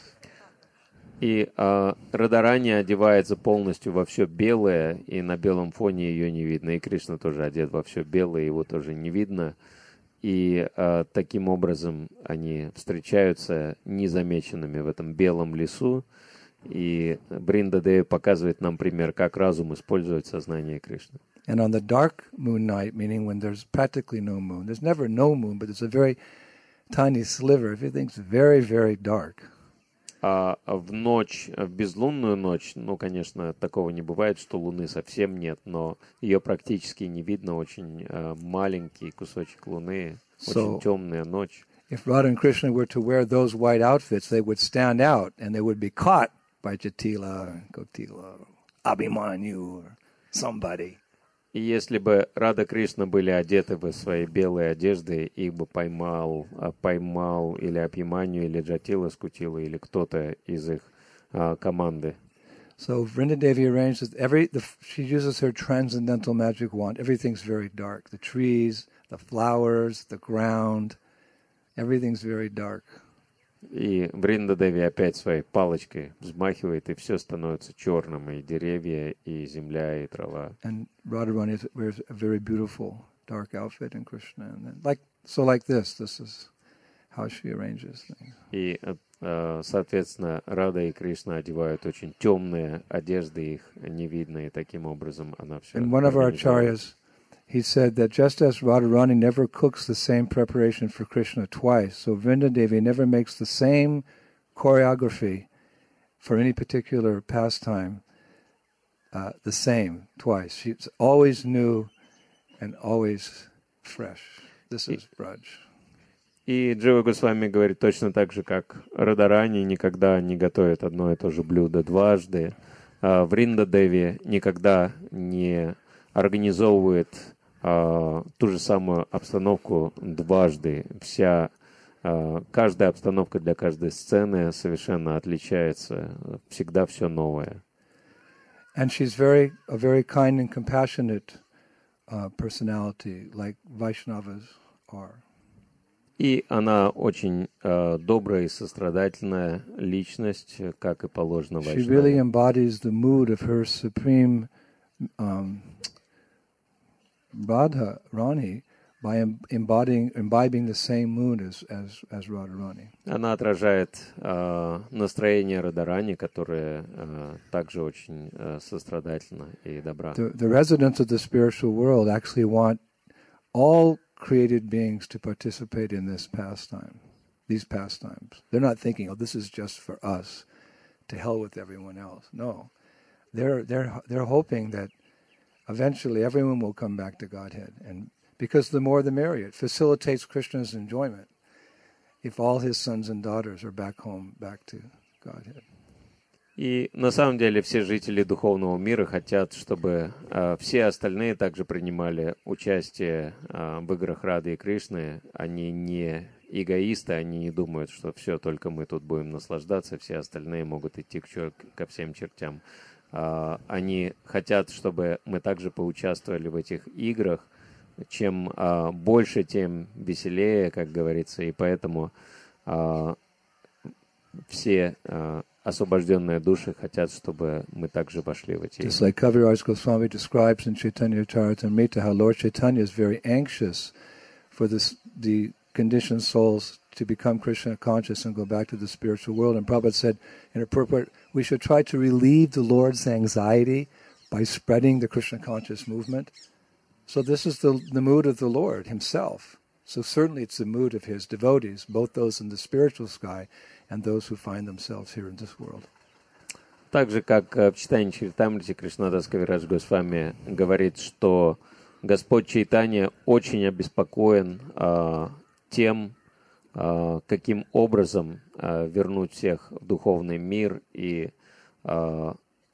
Speaker 2: И э, Радharani одевается полностью во все белое, и на белом фоне ее не видно. И Кришна тоже одет во все белое, его тоже не видно. И э, таким образом они встречаются незамеченными в этом белом лесу. И Вриндадеви показывает нам пример, как разум использует сознание Кришны.
Speaker 1: And on the dark moon night, meaning when there's practically no moon, there's never no moon, but it's a very tiny sliver. Everything's very, very dark.
Speaker 2: А в ночь, в безлунную ночь, ну, конечно, такого не бывает, что луны совсем нет, но ее практически не видно, очень э, маленький кусочек луны,
Speaker 1: So,
Speaker 2: очень темная ночь.
Speaker 1: if Radha and Krishna were to wear those white outfits, they would stand out and they would be caught by Jatila, Kotila, Abhimanyu, or somebody.
Speaker 2: И если бы Рада Кришна были одеты в свои белые одежды, их бы поймал, поймал или Абхиманью, или Джатила Скутила, или кто-то из их а, команды.
Speaker 1: So Vrindadevi arranges every. The, she uses her transcendental magic wand. Everything's very dark. The trees, the flowers, the ground, everything's very dark.
Speaker 2: И Вриндадеви опять своей палочкой взмахивает, и все становится черным, и деревья, и земля, и трава.
Speaker 1: And Radharani wears a very beautiful dark outfit in Krishna. And then, like so, like this. This is how she arranges things.
Speaker 2: И, э, соответственно, Рада и Кришна одевают очень темные одежды, их не видно, и таким образом она все
Speaker 1: And one of our acharyas, he said that just as Radharani never cooks the same preparation for Krishna twice, so Vrindadevi never makes the same choreography for any particular pastime uh, the same twice. She's always new and always fresh. This is Braj.
Speaker 2: И Джива Госвами говорит точно так же, как Радарани никогда не готовит одно и то же блюдо дважды. А Вринда Деви никогда не организовывает а, ту же самую обстановку дважды. Вся, а, каждая обстановка для каждой сцены совершенно отличается. Всегда все новое.
Speaker 1: And she's very a very kind and compassionate uh, personality, like Vaishnavas are.
Speaker 2: И она очень э, добрая и сострадательная личность, как и положено
Speaker 1: She really
Speaker 2: Вайшнаве.
Speaker 1: embodies the mood of her supreme um, Radha Rani by em- embodying, imbibing the same mood as as, as Radharani.
Speaker 2: Она отражает э, настроение Радарани, которое э, также очень э, сострадательно и добра.
Speaker 1: The, the residents of the spiritual world actually want all created beings to participate in this pastime, these pastimes. They're not thinking, oh, this is just for us, to hell with everyone else. No, they're they're they're hoping that eventually everyone will come back to Godhead, and because the more the merrier. It facilitates Krishna's enjoyment if all his sons and daughters are back home, back to Godhead.
Speaker 2: И на самом деле все жители духовного мира хотят, чтобы э, все остальные также принимали участие э, в играх Рады и Кришны. Они не эгоисты, они не думают, что все, только мы тут будем наслаждаться, все остальные могут идти к чер- ко всем чертям. Э, они хотят, чтобы мы также поучаствовали в этих играх. Чем э, больше, тем веселее, как говорится, и поэтому э, все э, освобожденные души хотят, чтобы мы также вошли в эти игры.
Speaker 1: Just like Kaviraj Goswami describes in Chaitanya Charitamrita how Lord Chaitanya is very anxious for this, the conditioned souls to become Krishna conscious and go back to the spiritual world. And Prabhupada said in a purport, we should try to relieve the Lord's anxiety by spreading the Krishna conscious movement. So this is the, the mood of the Lord himself. So certainly it's the mood of his devotees, both those in the spiritual sky and those who find themselves here in this world.
Speaker 2: Так же, как э, в читании Чаритамрити Кришнадас Кавирадж Госвами говорит, что Господь Чайтанья очень обеспокоен э, тем, э, каким образом э, вернуть всех в духовный мир, и э,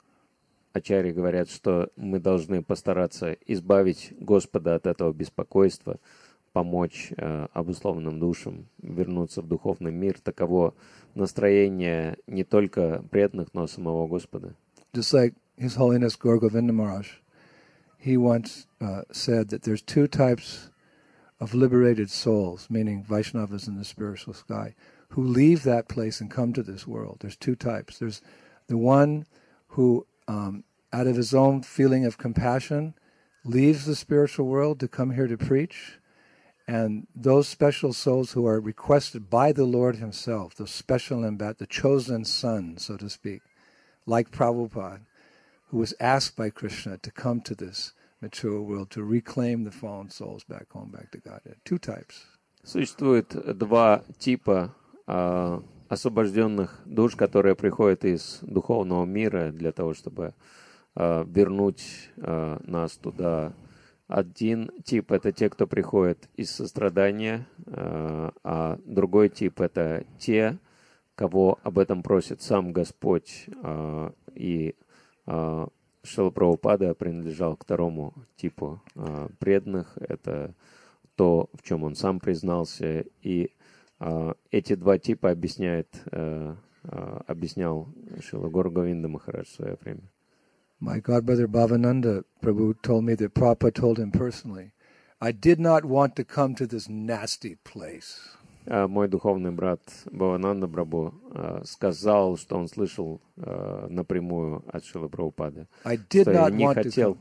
Speaker 2: ачарьи говорят, что мы должны постараться избавить Господа от этого беспокойства, помочь э, обусловленным душам вернуться в духовный мир. Таково настроение не только преданных, но самого Господа.
Speaker 1: Just like His Holiness Gaur Govinda Maharaj, he once uh, said that there's two types of liberated souls, meaning Vaishnavas in the spiritual sky, who leave that place and come to this world. There's two types. There's the one who, um, out of his own feeling of compassion, leaves the spiritual world to come here to preach. And those special souls who are requested by the Lord himself, the special ambassador, the chosen son, so to speak, like Prabhupada, who was asked by Krishna to come to this mature world to reclaim the fallen souls back home, back to Godhead. Two types.
Speaker 2: Существует два типа э, освобожденных душ, которые приходят из духовного мира для того, чтобы э, вернуть э, нас туда. Один тип — это те, кто приходит из сострадания, э, а другой тип — это те, кого об этом просит сам Господь. Э, и э, Шрила Прабхупада принадлежал к второму типу э, преданных. Это то, в чем он сам признался. И э, эти два типа объясняет, э, э, объяснял Шрила Гаур Говинда Махарадж в свое время.
Speaker 1: My godbrother Bhavananda Prabhu told me that Prabhupada told him personally, I did not want to come to this nasty place.
Speaker 2: Uh, мой духовный брат Бхавананда Прабху uh, сказал, что он слышал uh, напрямую от Шрилы Прабхупады, что я не хотел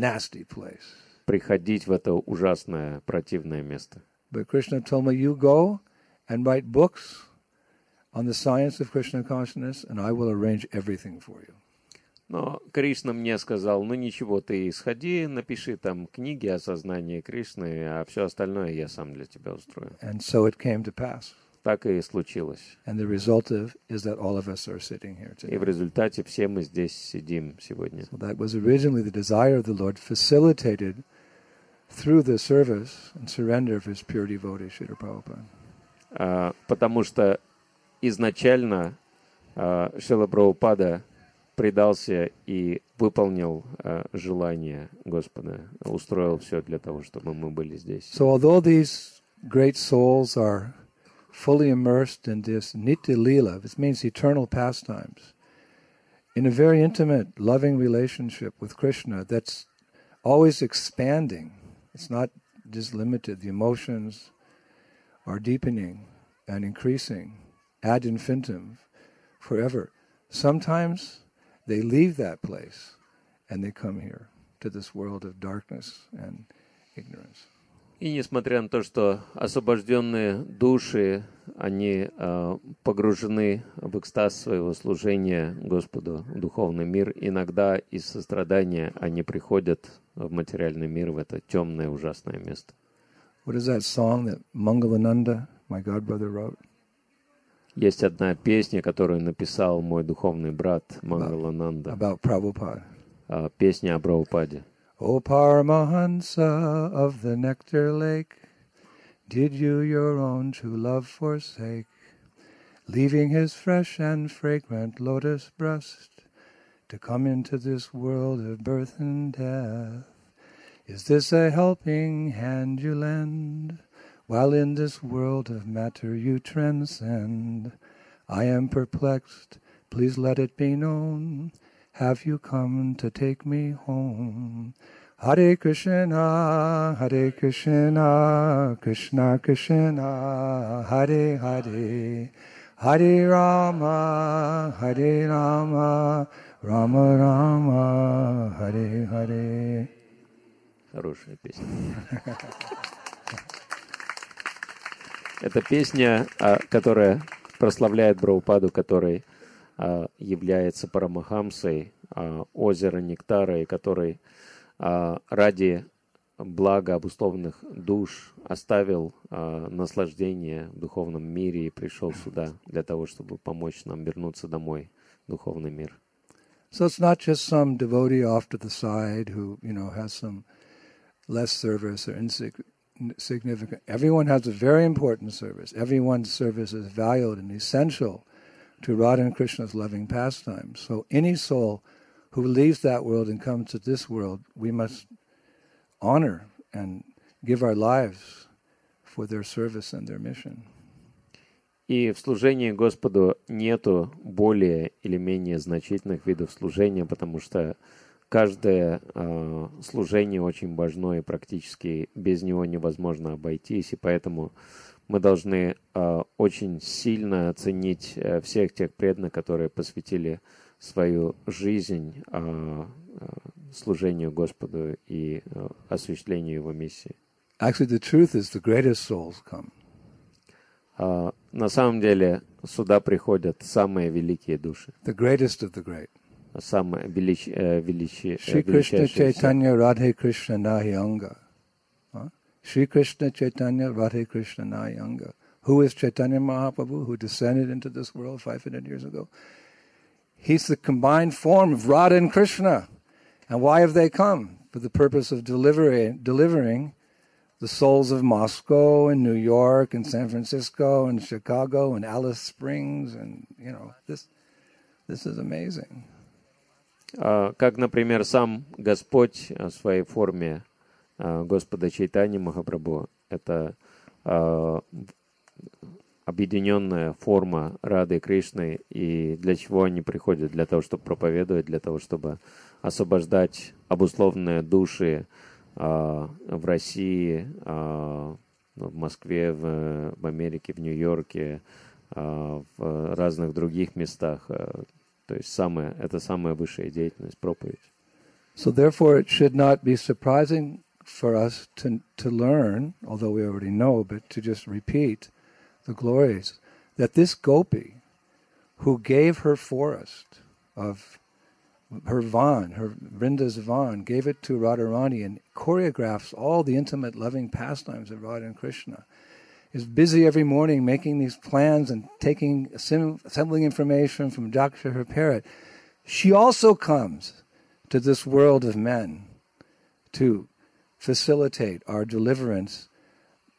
Speaker 2: приходить в это ужасное, противное место.
Speaker 1: But Krishna told me, you go and write books on the science of Krishna consciousness, and I will arrange everything for you.
Speaker 2: Но Кришна мне сказал, ну ничего, ты сходи, напиши там книги о сознании Кришны, а все остальное я сам для тебя устрою.
Speaker 1: And so it came to pass.
Speaker 2: Так и случилось.
Speaker 1: And the result of is that all of us are sitting here today.
Speaker 2: И в результате все мы здесь сидим сегодня.
Speaker 1: So that was originally the desire of the Lord, facilitated through the service and surrender of His pure devotee, Srila Prabhupada.
Speaker 2: а, потому что изначально а, Шрила Прабхупада предался и выполнил а, желание Господа, устроил все для того, чтобы мы были здесь.
Speaker 1: So although these great souls are fully immersed in this Nitya Leela, which means eternal pastimes, in a very intimate, loving relationship with Krishna that's always expanding. It's not just limited. The emotions are deepening and increasing ad infinitum forever. Sometimes they leave that place and they come here to this world of darkness and ignorance.
Speaker 2: И несмотря на то, что освобожденные души, они э, погружены в экстаз своего служения Господу, в духовный мир, иногда из сострадания они приходят в материальный мир, в это темное, ужасное место.
Speaker 1: What is that song that Mangalananda, my godbrother, wrote?
Speaker 2: Есть одна песня, которую написал мой духовный брат Мангалананда.
Speaker 1: About Prabhupada.
Speaker 2: Э, песня о Прабхупаде.
Speaker 1: O Paramahansa of the nectar lake, did you your own true love forsake, leaving his fresh and fragrant lotus breast, to come into this world of birth and death? Is this a helping hand you lend, while in this world of matter you transcend? I am perplexed, please let it be known, have you come to take me home? Hare Krishna, Hare Krishna, Krishna Krishna, Hare Hare, Hare Rama, Hare Rama, Rama Rama, Hare Hare.
Speaker 2: Хорошая песня. Это песня, которая прославляет Прабхупаду, который является Парамахамсой, озера Нектара, и который ради блага обусловленных душ оставил наслаждение в духовном мире и пришел сюда для того, чтобы помочь нам вернуться домой в духовный мир.
Speaker 1: So it's not just some devotee off to the side who, you know, has some less service or insignificant. Everyone has a very important service. Everyone's service is valued and essential to Radha and Krishna's loving pastimes. So any soul who leaves that world and comes to this world, we must honor and give our lives for their service and their mission.
Speaker 2: И в служении Господу нету более или менее значительных видов служения, потому что каждое э, служение очень важно, и практически без него невозможно обойтись, и поэтому мы должны э, очень сильно оценить э, всех тех преданных, которые посвятили свою жизнь э, э, служению Господу и э, осуществлению Его миссии.
Speaker 1: Actually, the truth is the greatest souls come.
Speaker 2: Uh, на самом деле сюда приходят самые великие души.
Speaker 1: The greatest of the great.
Speaker 2: Самые велич, э, величи,
Speaker 1: Shri
Speaker 2: э,
Speaker 1: Krishna
Speaker 2: величайшие.
Speaker 1: Chaitanya Radhe Krishna Nahiyanga. Huh? Shri Krishna Chaitanya Radhe Krishna Nahiyanga. Who is Chaitanya Mahaprabhu, who descended into this world five hundred years ago? He's the combined form of Radha and Krishna. And why have they come? For the purpose of delivering, delivering the souls of Moscow and New York and San Francisco and Chicago and Alice Springs, and, you know, this this is amazing.
Speaker 2: Uh, как, например, сам Господь в своей форме uh, Господа Чайтаньи Махапрабху, это uh, объединенная форма Рады и Кришны, и для чего они приходят? Для того, чтобы проповедовать, для того, чтобы освобождать обусловленные души Uh, в России, uh, в Москве, в, в Америке, в Нью-Йорке, uh, в разных других местах. Uh, то есть самое, это самая высшая деятельность, проповедь.
Speaker 1: So therefore it should not be surprising for us to, to learn, although we already know, but to just repeat the glories, that this Gopi, who gave her forest of her Van, her Vrinda's Van, gave it to Radharani and choreographs all the intimate loving pastimes of Radha and Krishna, is busy every morning making these plans and taking, assembling information from Daksha, her parrot. She also comes to this world of men to facilitate our deliverance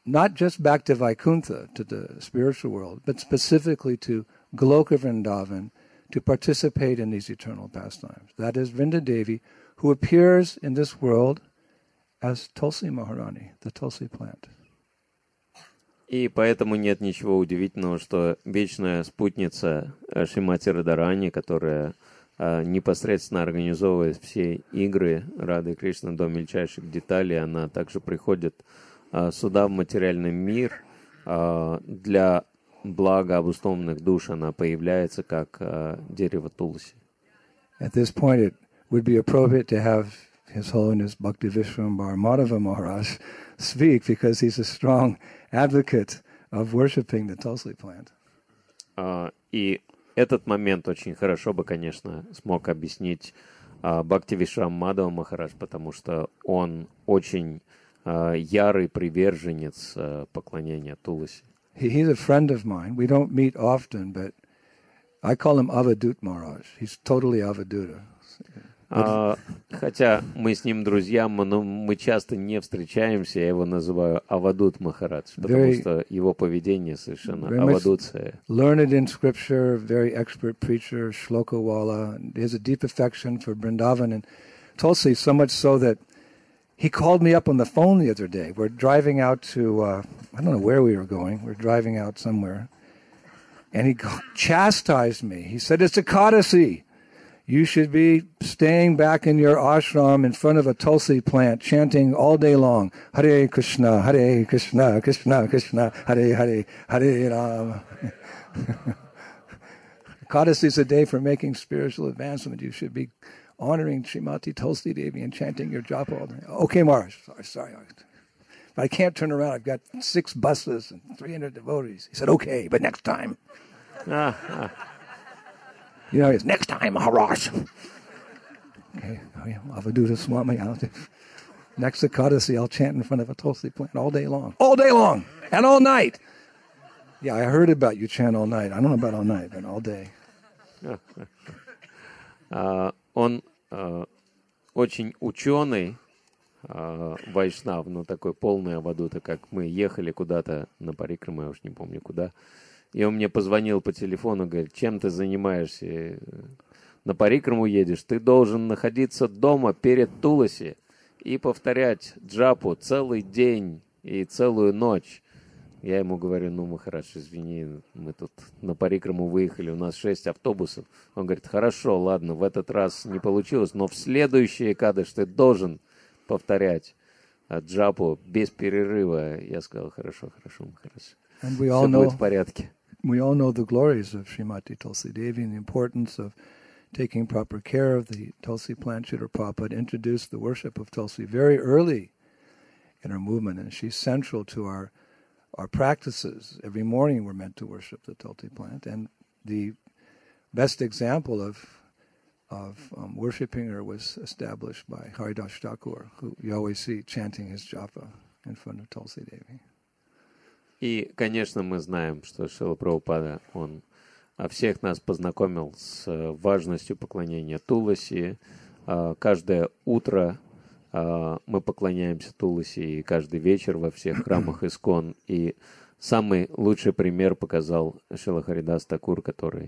Speaker 1: not just back to Vaikuntha, to the spiritual world, but specifically to Goloka Vrindavan, to participate in these eternal pastimes. That is Vrinda Devi, who appears in this world as Tulsi Maharani, the Tulsi plant.
Speaker 2: И поэтому нет ничего удивительного, что вечная спутница Шримати Радхарани, которая а, непосредственно организовывает все игры Рады Кришны до мельчайших деталей, она также приходит а, сюда, в материальный мир, а, для блага обусловленных душ. Она появляется как а, дерево Тулси.
Speaker 1: At this point it would be appropriate to have His Holiness Bhakti Vishwambhar Madhava Maharaj speak, because he's a strong advocate of worshipping the Tulsi plant.
Speaker 2: Uh, и этот момент очень хорошо бы, конечно, смог объяснить uh, Бхакти Вишрам Мадхава Махарадж, потому что он очень uh, ярый приверженец uh, поклонения Туласи.
Speaker 1: He, he's a friend of mine. We don't meet often, but I call him Avadut Maharaj. He's totally Avaduta.
Speaker 2: Uh, хотя мы с ним друзья, но мы часто не встречаемся, я его называю Авадут Махарадж, потому
Speaker 1: very,
Speaker 2: что его поведение совершенно авадутское.
Speaker 1: Learned in scripture, very expert preacher, Shlokawala. He has a deep affection for Vrindavan and Tulsi, so much so that he called me up on the phone the other day. We're driving out to, uh, I don't know where we were going. We're driving out somewhere. And he chastised me. He said, it's a Ekadasi. You should be staying back in your ashram in front of a Tulsi plant, chanting all day long, Hare Krishna, Hare Krishna, Krishna Krishna, Hare Hare, Hare Rama. Ekadasi is a day for making spiritual advancement. You should be honoring Srimati Tulsi Devi and chanting your japa all day. Okay, Maharaj, sorry, sorry. But I can't turn around. I've got six buses and three hundred devotees. He said, okay, but next time.
Speaker 2: Ah, ah.
Speaker 1: You know, it's next time, Maharaj. Okay, oh yeah, Avaduta Swami. I'll do. Next Ekadasi, I'll chant in front of a Tulsi plant all day long. All day long! And all night! Yeah, I heard about you chant all night. I don't know about all night, but all day.
Speaker 2: uh, он uh, очень ученый, uh, вайшнав, но такой полный авадута, как мы ехали куда-то на парикраму, я уж не помню куда. И он мне позвонил по телефону, говорит, чем ты занимаешься? На парикраму едешь, ты должен находиться дома перед Туласи и повторять джапу целый день и целую ночь. Я ему говорю, ну, Махарадж, извини, мы тут на парикраму выехали, у нас шесть автобусов. Он говорит, хорошо, ладно, в этот раз не получилось, но в следующий Экадаш ты должен повторять джапу без перерыва. Я сказал, хорошо, хорошо, Махарадж. Все будет в порядке.
Speaker 1: We all know the glories of Srimati Tulsi Devi and the importance of taking proper care of the Tulsi plant. Srila Prabhupada introduced the worship of Tulsi very early in her movement, and she's central to our our practices. Every morning we're meant to worship the Tulsi plant, and the best example of of um, worshipping her was established by Haridas Thakur, who you always see chanting his japa in front of Tulsi Devi.
Speaker 2: И, конечно, мы знаем, что Шрила Прабхупада, он всех нас познакомил с важностью поклонения Туласи. Каждое утро мы поклоняемся Туласи, и каждый вечер во всех храмах Искон. И самый лучший пример показал Шрила Харидас Такур, который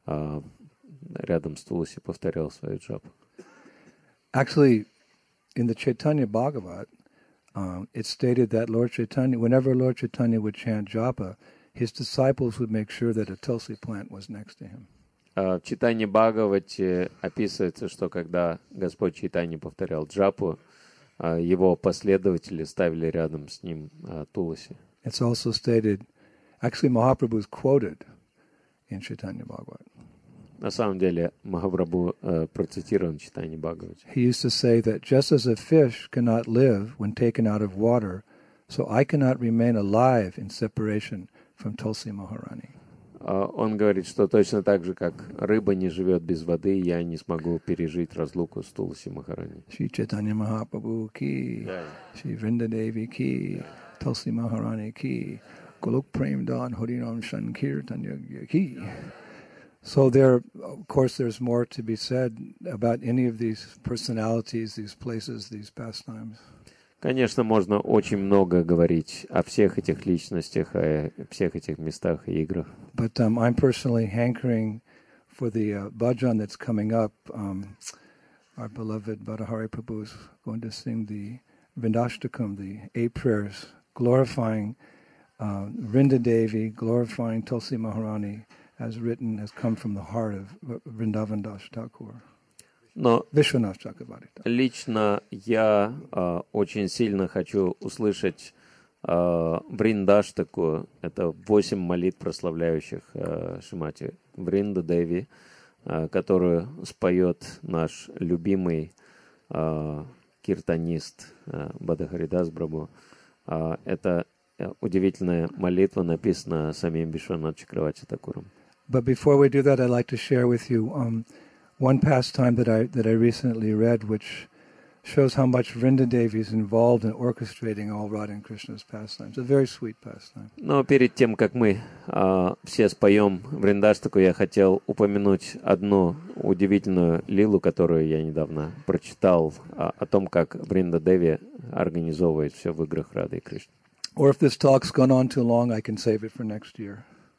Speaker 2: рядом с Туласи повторял свою джапу.
Speaker 1: Actually, in the Chaitanya Bhagavat, Um, it stated that Lord Chaitanya, whenever Lord Chaitanya would chant japa, his disciples would make sure that a Tulsi plant was next to him.
Speaker 2: В Чайтанья Бхагавате описывается, что когда Господь Чайтанья повторял джапу, его последователи ставили рядом с ним Туласи.
Speaker 1: It's also stated, actually Mahaprabhu is quoted in Chaitanya Bhagavat.
Speaker 2: На самом деле, Махапрабху uh, процитирован в Чайтанья Бхагавате.
Speaker 1: He used to say that just as a fish cannot live when taken out of water, so I cannot remain alive in separation from Tulsi Maharani.
Speaker 2: Uh, он говорит, что точно так же, как рыба не живет без воды, я не смогу пережить разлуку с Тулси Махарани.
Speaker 1: Шри Chaitanya Mahaprabhu ki, Shri Vrinda Devi ki, Tulsi Maharani ki, Golok Prem Dan Harinam Sankirtanya ki. So there, of course, there's more to be said about any of these personalities, these places, these pastimes.
Speaker 2: Конечно, можно очень много говорить о всех этих личностях, о всех этих местах и играх.
Speaker 1: But um, I'm personally hankering for the uh, bhajan that's coming up. Um, our beloved Bhattahari Prabhu is going to sing the Vrindashtakam, the eight prayers, glorifying uh, Vrinda Devi, glorifying Tulsi Maharani, as written, has come from the heart of Vrindavan Das Thakur.
Speaker 2: Но
Speaker 1: Vishwanath Chakravarti.
Speaker 2: лично я э, очень сильно хочу услышать э, Вриндаштаку. Это восемь молитв, прославляющих э, Шримати Вринда Деви, э, которую споет наш любимый э, киртанист э, Бхаттахаридас Прабху. Э, это удивительная молитва, написана самим Вишванат Чакраварти Такуром.
Speaker 1: But before we do that, I'd like to share with you um, one pastime that I that I recently read, which shows how much Vrinda Devi is involved in orchestrating all Radha and Krishna's pastimes. A very sweet pastime.
Speaker 2: Но перед тем, как мы э, все споем Вриндаштаку, я хотел упомянуть одну удивительную лилу, которую я недавно прочитал, о, о том, как Вринда Деви организовывает все в играх Рады и Кришны.
Speaker 1: Or if this talk's gone on too long, I can save it for next year.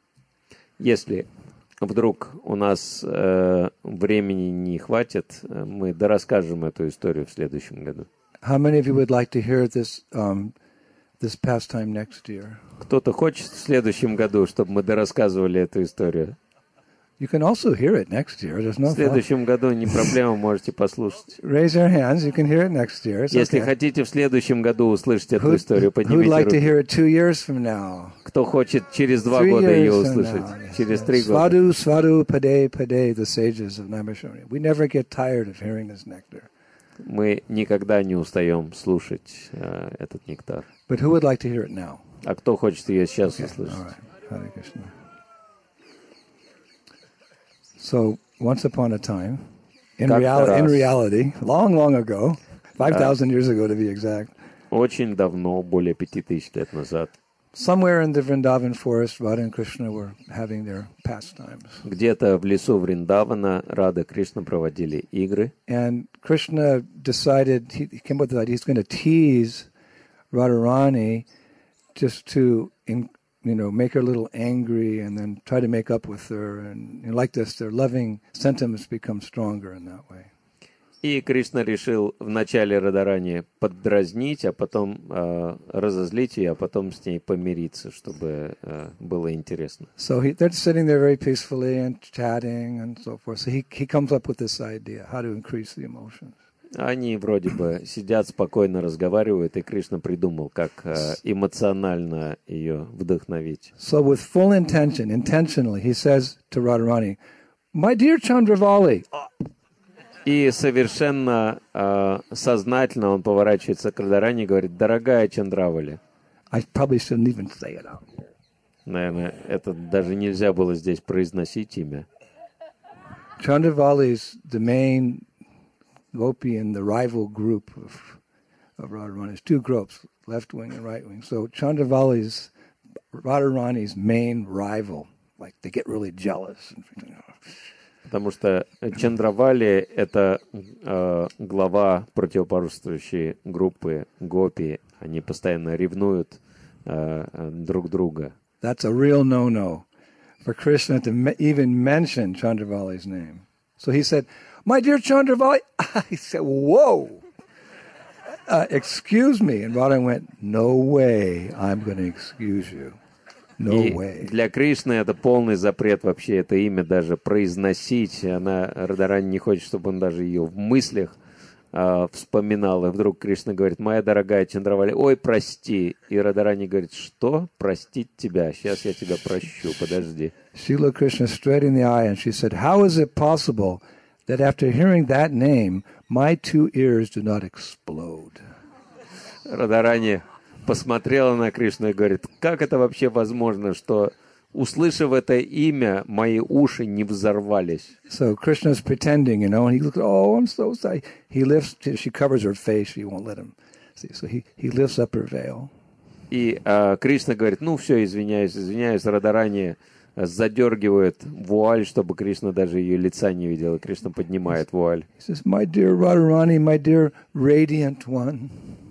Speaker 2: Если вдруг у нас э, времени не хватит, мы дорасскажем эту историю в следующем году.
Speaker 1: How many of you would like to hear this um, this pastime next year?
Speaker 2: Кто-то хочет в следующем году, чтобы мы дорассказывали эту историю?
Speaker 1: You can also hear it next year. There's no
Speaker 2: В следующем году не проблема, можете послушать.
Speaker 1: Raise your hands. You can hear it next year. It's
Speaker 2: Если
Speaker 1: okay.
Speaker 2: хотите в следующем году услышать эту
Speaker 1: Who,
Speaker 2: историю,
Speaker 1: who'd
Speaker 2: поднимите
Speaker 1: like to
Speaker 2: руку.
Speaker 1: hear it two years from now?
Speaker 2: Кто хочет через два
Speaker 1: Three
Speaker 2: года ее
Speaker 1: years from
Speaker 2: услышать?
Speaker 1: now, yes,
Speaker 2: Через
Speaker 1: yes.
Speaker 2: три года.
Speaker 1: Svadhu, svadhu, pade, pade, the sages of Naimisharanya. We never get tired of hearing this nectar.
Speaker 2: Мы никогда не устаем слушать э, этот нектар.
Speaker 1: But who would like to hear it now?
Speaker 2: А кто хочет ее сейчас
Speaker 1: Okay,
Speaker 2: услышать?
Speaker 1: all right. Hare Krishna. So, once upon a time, in,
Speaker 2: Как-то
Speaker 1: reali- in
Speaker 2: раз.
Speaker 1: reality, long, long ago, five thousand years ago to be exact,
Speaker 2: Очень давно, более пяти тысяч лет назад,
Speaker 1: somewhere in the Vrindavan forest, Radha and Krishna were having their pastimes.
Speaker 2: где-то в лесу Вриндавана Рада и Кришна проводили игры.
Speaker 1: And Krishna decided, he, he came up with the idea, he's going to tease Radharani just to, in, you know, make her a little angry and then try to make up with her. And, and like this, their loving sentiments become stronger in that way.
Speaker 2: И Кришна решил вначале Радарани поддразнить, а потом э, разозлить ее, а потом с ней помириться, чтобы э, было интересно.
Speaker 1: So he, they're sitting there very peacefully and chatting and so forth. So he, he comes up with this idea, how to increase the emotions.
Speaker 2: Они вроде бы сидят, спокойно разговаривают, и Кришна придумал, как э, эмоционально ее вдохновить.
Speaker 1: So with full intention, intentionally, he says to Radharani, "My dear Chandravali."
Speaker 2: И совершенно э, сознательно он поворачивается к Радарани и говорит: «Дорогая Чандравали».
Speaker 1: I probably shouldn't even say it out here.
Speaker 2: Наверное, это даже нельзя было здесь произносить имя.
Speaker 1: Chandravali is the main gopi in the rival group of, of Radharani. There's two groups, left wing and right wing. So Chandravali is Radharani's main rival. Like they get really jealous.
Speaker 2: Потому что Чандравали — это э, глава противоборствующей группы гопи. Они постоянно ревнуют э, друг друга.
Speaker 1: That's a real no-no for Krishna to me- even mention Chandravali's name. So he said, "My dear Chandravali," I said, "Whoa, uh, excuse me." And Radha went, "No way, I'm going to excuse you. No
Speaker 2: И
Speaker 1: way."
Speaker 2: для Кришны это полный запрет вообще это имя даже произносить. Она, Радарани, не хочет, чтобы он даже ее в мыслях э, вспоминал. И вдруг Кришна говорит: «Моя дорогая Чандравали, ой, прости». И Радарани говорит: «Что? Простить тебя? Сейчас я тебя прощу, подожди».
Speaker 1: She looked Krishna straight in the eye and she said, "How is it possible that after hearing that name, my two ears do not explode?"
Speaker 2: Радарани посмотрела на Кришну и говорит: «Как это вообще возможно, что, услышав это имя, мои уши не взорвались?»
Speaker 1: So Krishna's pretending, you know, and he looks, "Oh, I'm so sorry." He lifts, she covers her face, she won't let him see. So he, he lifts up her veil.
Speaker 2: И э, Кришна говорит: «Ну все, извиняюсь, извиняюсь». Радарани задергивает вуаль, чтобы Кришна даже ее лица не видел. И Кришна поднимает вуаль.
Speaker 1: He says, "My dear Radharani, my dear radiant one."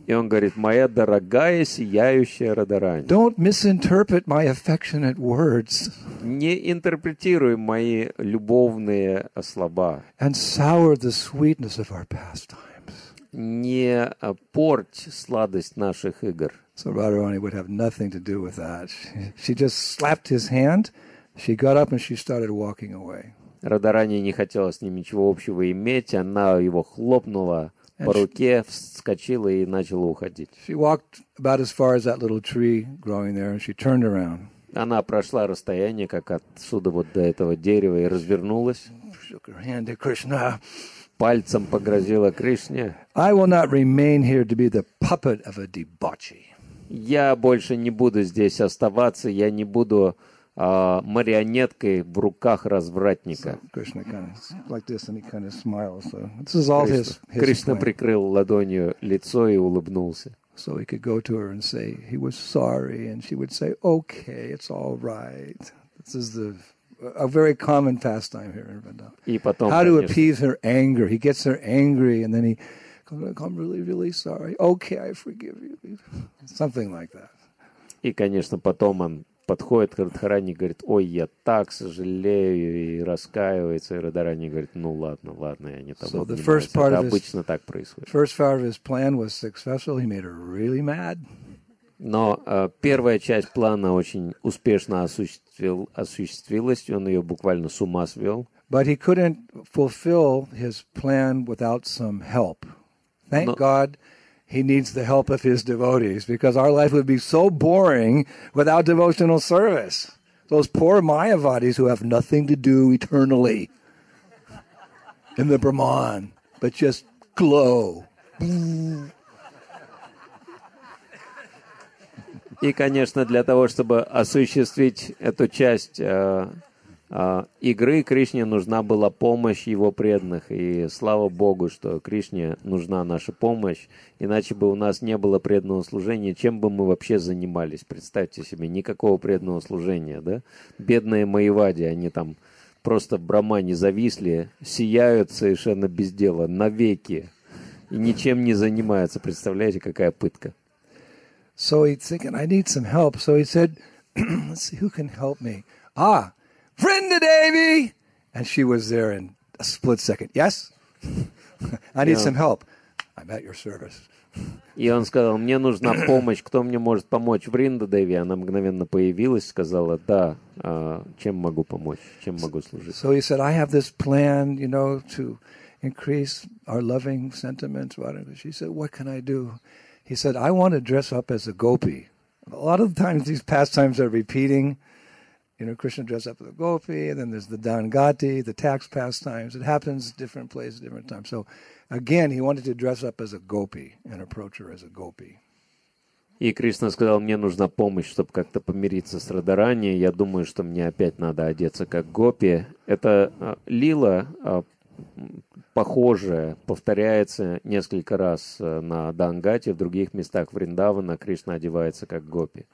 Speaker 2: И он говорит: моя дорогая, сияющая Радарани,
Speaker 1: don't misinterpret my affectionate words
Speaker 2: не интерпретируй мои любовные слова,
Speaker 1: and sour the sweetness of our pastimes.
Speaker 2: не а, порть сладость наших игр.
Speaker 1: So Radharani would have nothing to do with that. She, she just slapped his hand, she got up and she started walking away.
Speaker 2: Радарани не хотела с ним ничего общего иметь, она его хлопнула по руке, вскочила и начала уходить.
Speaker 1: She walked about as far as that little tree growing there, and she turned around.
Speaker 2: Она прошла расстояние, как отсюда вот до этого дерева, и развернулась.
Speaker 1: Shook her hand to Krishna.
Speaker 2: Пальцем погрозила Кришне.
Speaker 1: I will not remain here to be the puppet of a debauchee.
Speaker 2: Я больше не буду здесь оставаться, я не буду а, марионеткой в руках развратника.
Speaker 1: So Krishna kind of like this, and he kind of smiles. So this is all his, his
Speaker 2: Кришна
Speaker 1: plan.
Speaker 2: прикрыл ладонью лицо и улыбнулся.
Speaker 1: So he could go to her and say he was sorry, and she would say, "Okay, it's all right." This is the a very common pastime here in Vrindavan.
Speaker 2: И потом,
Speaker 1: How to
Speaker 2: конечно,
Speaker 1: appease her anger? He gets her angry, and then he comes, "I'm really, really sorry. Okay, I forgive you." Something like that.
Speaker 2: и, конечно, потом он подходит к Радхарани и говорит: ой, я так сожалею, и раскаивается. И Радхарани говорит: ну ладно, ладно, я не
Speaker 1: So
Speaker 2: тобой
Speaker 1: the first
Speaker 2: занимаюсь.
Speaker 1: part
Speaker 2: Это
Speaker 1: of his-
Speaker 2: обычно так происходит.
Speaker 1: First part of his plan was successful. He made her really mad.
Speaker 2: Но э, первая часть плана очень успешно осуществил, осуществилась, и он ее буквально с ума свел.
Speaker 1: But he couldn't fulfill his plan without some help. Thank
Speaker 2: No.
Speaker 1: God he needs the help of his devotees, because our life would be so boring without devotional service. Those poor Mayavadis who have nothing to do eternally in the Brahman, but just glow.
Speaker 2: И, конечно, для того, чтобы осуществить эту часть э, э, игры, Кришне нужна была помощь его преданных. И слава Богу, что Кришне нужна наша помощь, иначе бы у нас не было преданного служения, чем бы мы вообще занимались. Представьте себе, никакого преданного служения, да? Бедные Маевади, они там просто в Брахмане зависли, сияют совершенно без дела, навеки, и ничем не занимаются. Представляете, какая пытка?
Speaker 1: So he's thinking, I need some help. So he said, let's see, who can help me? Ah, Vrinda Devi! And she was there in a split second. Yes? I need
Speaker 2: Yeah.
Speaker 1: some help. I'm at your service.
Speaker 2: И он сказал: мне нужна помощь, кто мне может помочь? Вринда Деви. Она мгновенно появилась, сказала: да, а, чем могу помочь, чем могу служить.
Speaker 1: So he said, I have this plan, you know, to increase our loving sentiments. She said, what can I do? He said, I want to dress up as a gopi. A lot of the times these pastimes are repeating. You know, Krishna dressed up as a gopi, and then there's the Dangati, the tax pastimes. It happens different places, different times. So again, he wanted to dress up as a gopi and approach her as a gopi.
Speaker 2: И Кришна сказал: мне нужна помощь, чтобы как-то помириться с Радарани. Я думаю, что мне опять надо одеться как гопи. Это а, лила а, похожая, повторяется несколько раз а, на Дангате, в других местах Вриндавана Кришна одевается как гопи.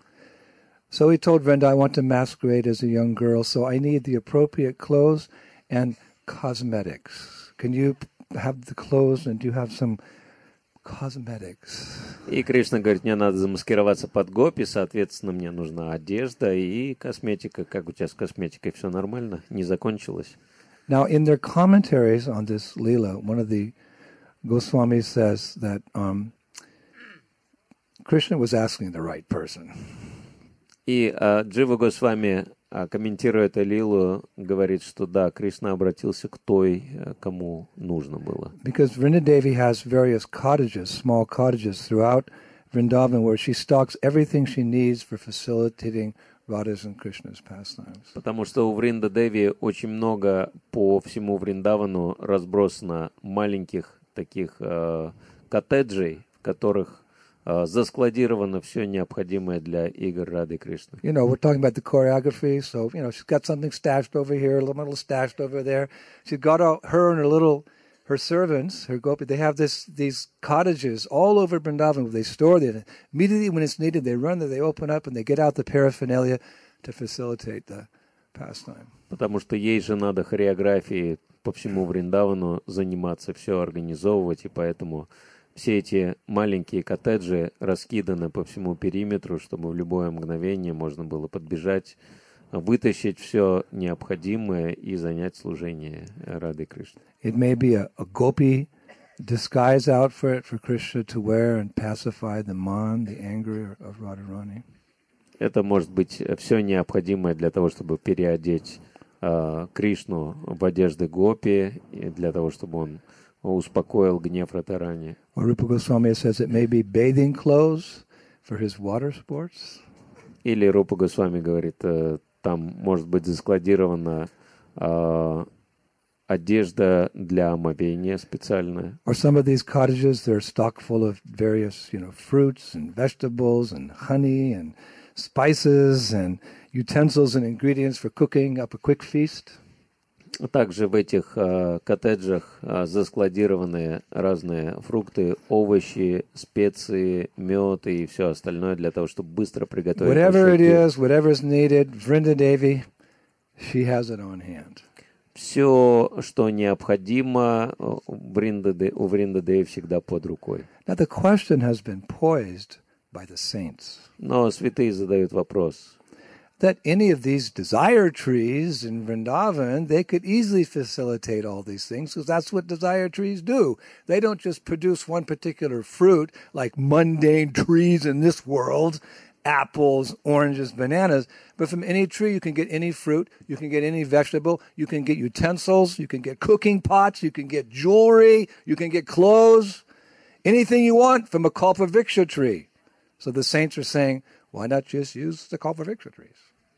Speaker 1: So he told Vrinda, I want to masquerade as a young girl, so I need the appropriate clothes and cosmetics. Can you have the clothes, and do you have some cosmetics?
Speaker 2: И Кришна говорит: мне надо замаскироваться под гопи, соответственно, мне нужна одежда и косметика. Как у тебя с косметикой? Все нормально? Не закончилось?
Speaker 1: Now, in their commentaries on this Leela, one of the Goswamis says that um, Krishna was asking the right person.
Speaker 2: И а, Джива Госвами, а, комментируя эту лилу, говорит, что да, Кришна обратился к той, а, кому нужно было.
Speaker 1: Because Vrinda Devi has various cottages, small cottages throughout Vrindavan, where she stocks everything she needs for facilitating Radha's and Krishna's pastimes.
Speaker 2: Потому что у Вринда Деви очень много по всему Вриндавану разбросано маленьких таких а, коттеджей, в которых а, заскладировано все необходимое для игр Рады Кришны.
Speaker 1: You know, we're talking about the choreography, so, you know, she's got something stashed over here, a little stashed over there. She's got all, her and her little, her servants, her gopi, they have this these cottages all over Vrindavan where they store them. Immediately when it's needed, they run there, they open up, and they get out the paraphernalia to facilitate the pastime.
Speaker 2: Потому что ей же надо хореографии по всему Вриндавану заниматься, все организовывать, и поэтому все эти маленькие коттеджи раскиданы по всему периметру, чтобы в любое мгновение можно было подбежать, вытащить все необходимое и занять служение Рады Кришны.
Speaker 1: It may be a, a gopi disguise outfit for Krishna to wear and pacify the man, the anger of Radharani.
Speaker 2: Это может быть все необходимое для того, чтобы переодеть э, Кришну в одежды гопи, и для того, чтобы он успокоил гнев Радхарани.
Speaker 1: Or Rupa Goswami says it may be bathing clothes for his water sports.
Speaker 2: Или Рупа Госвами говорит, э, там может быть заскладирована э, одежда для омовения специальная.
Speaker 1: Or some of these cottages, they're stocked full of various, you know, fruits and vegetables and honey and spices and utensils and ingredients for cooking up a quick feast.
Speaker 2: Также в этих э, коттеджах э, заскладированы разные фрукты, овощи, специи, мед и все остальное для того, чтобы быстро приготовить.
Speaker 1: Whatever it is, whatever is needed, Vrinda Devi, she has it on hand.
Speaker 2: Все, что необходимо, у Вринда, у Вринда Деви всегда под рукой.
Speaker 1: Now the question has been poised by the saints.
Speaker 2: Но святые задают вопрос.
Speaker 1: That any of these desire trees in Vrindavan, they could easily facilitate all these things because that's what desire trees do. They don't just produce one particular fruit like mundane trees in this world, apples, oranges, bananas, but from any tree you can get any fruit, you can get any vegetable, you can get utensils, you can get cooking pots, you can get jewelry, you can get clothes, anything you want from a Kalpavriksha tree. So the saints are saying, why not just use the Kalpavriksha trees?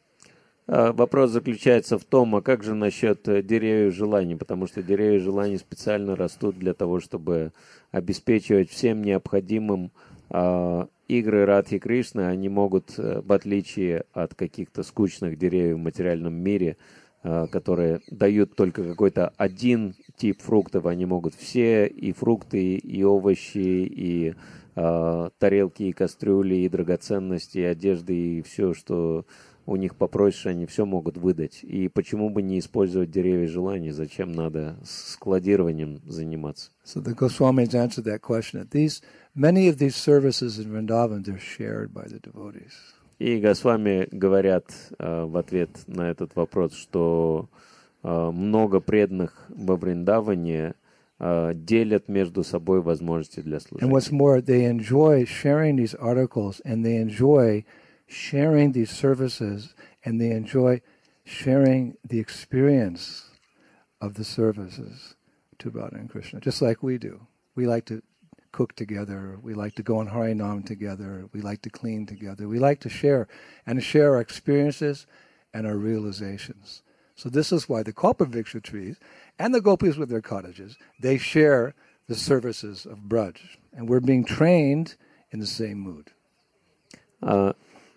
Speaker 2: Вопрос заключается в том, а как же насчет деревьев желаний, потому что деревья желаний специально растут для того, чтобы обеспечивать всем необходимым э, игры Радхи Кришны. Они могут, в отличие от каких-то скучных деревьев в материальном мире, э, которые дают только какой-то один тип фруктов, они могут все и фрукты, и овощи, и э, тарелки, и кастрюли, и драгоценности, и одежды, и все, что у них попросишь, они все могут выдать. И почему бы не использовать деревья желаний? Зачем надо складированием заниматься?
Speaker 1: So the Goswamis answered that question. These, many of these services in Vrindavan, they're shared by the devotees.
Speaker 2: И Госвами говорят э, в ответ на этот вопрос, что э, много преданных во Вриндаване э, делят между собой возможности для служения.
Speaker 1: And what's more, they enjoy sharing these articles, and they enjoy sharing these services, and they enjoy sharing the experience of the services to Radha and Krishna, just like we do. We like to cook together, we like to go on Harinam together, we like to clean together, we like to share, and share our experiences and our realizations. So this is why the Kalpavriksha trees and the gopis with their cottages, they share the services of Braj, and we're being trained in the same mood.
Speaker 2: Uh,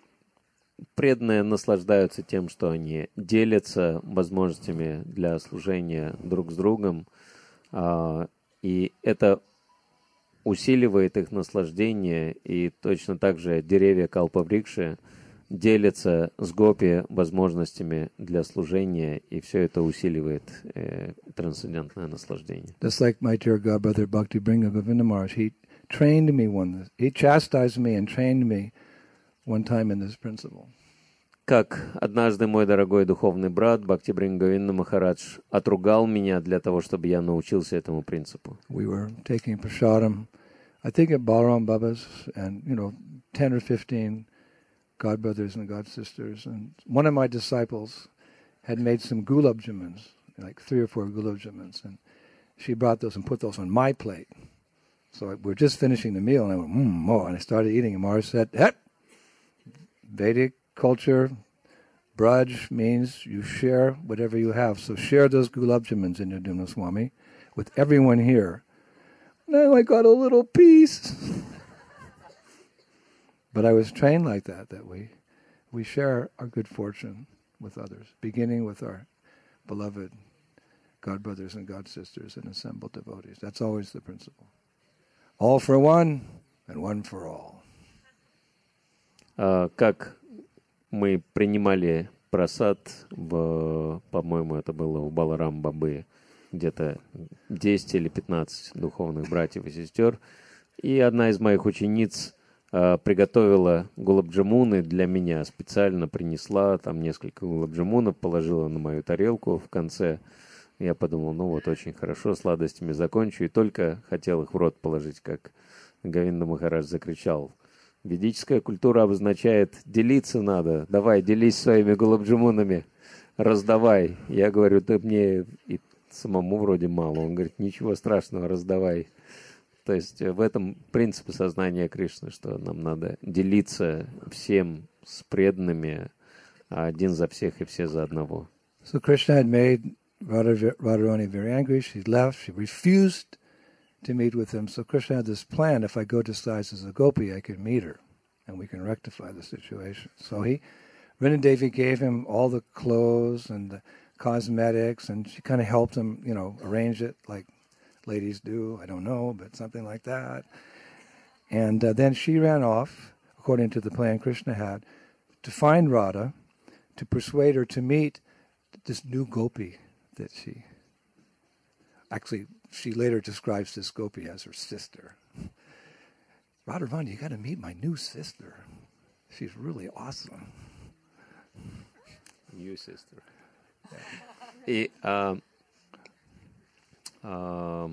Speaker 2: преданные наслаждаются тем, что они делятся возможностями для служения друг с другом, uh, и это усиливает их наслаждение, и точно так же деревья Калпаврикши делятся с гопи возможностями для служения, и все это усиливает э, трансцендентное наслаждение.
Speaker 1: Just like my dear godbrother Bhakti Bringa Govinda Maharaj, he trained me one, he chastised me and trained me one time in this principle.
Speaker 2: Как однажды мой дорогой духовный брат Бхакти Бринга Говинда Махарадж отругал меня для того, чтобы я научился этому принципу.
Speaker 1: We were taking prasadam, I think at Balaram Baba's, and you know, ten or fifteen godbrothers and godsisters, and one of my disciples had made some gulab jamans, like three or four gulab jamans, and she brought those and put those on my plate. So we're just finishing the meal, and I went, mmm, more, and I started eating, and Maharaj said, "Hep, Vedic culture, Braj means you share whatever you have. So share those gulab jamans in your Dimna Swami with everyone here." And I like got a little piece. But I was trained like that, that we we share our good fortune with others, beginning with our beloved godbrothers and godsisters and assembled devotees. That's always the principle. All for one and one for all.
Speaker 2: Uh, как мы принимали просад, в, по-моему, это было у Баларам Бабы, где-то десять или пятнадцать духовных братьев и сестер, И одна из моих учениц э, приготовила гулаб-джамуны для меня, специально принесла там несколько гулаб-джамунов, положила на мою тарелку в конце. Я подумал, ну вот, очень хорошо, сладостями закончу, и только хотел их в рот положить, как Говинда Махарадж закричал. Ведическая культура обозначает делиться надо, давай, делись своими гулаб-джамунами, раздавай. Я говорю, ты мне и самому вроде мало. Он говорит, ничего страшного, раздавай. То есть в этом принцип сознания Кришны, что нам надо делиться всем с преданными, один за всех и все за одного.
Speaker 1: So Krishna had made Radha, Radharani very angry. She left. She refused to meet with him. So Krishna had this plan: if I go disguised as a gopi, I can meet her, and we can rectify the situation. So he, Vrindadevi gave him all the clothes and the cosmetics, and she kind of helped him, you know, arrange it like ladies do. I don't know, but something like that. And uh, then she ran off, according to the plan Krishna had, to find Radha, to persuade her to meet this new gopi that she... Actually, she later describes this gopi as her sister. Radharani, you got to meet my new sister. She's really awesome.
Speaker 2: New sister. И а, а,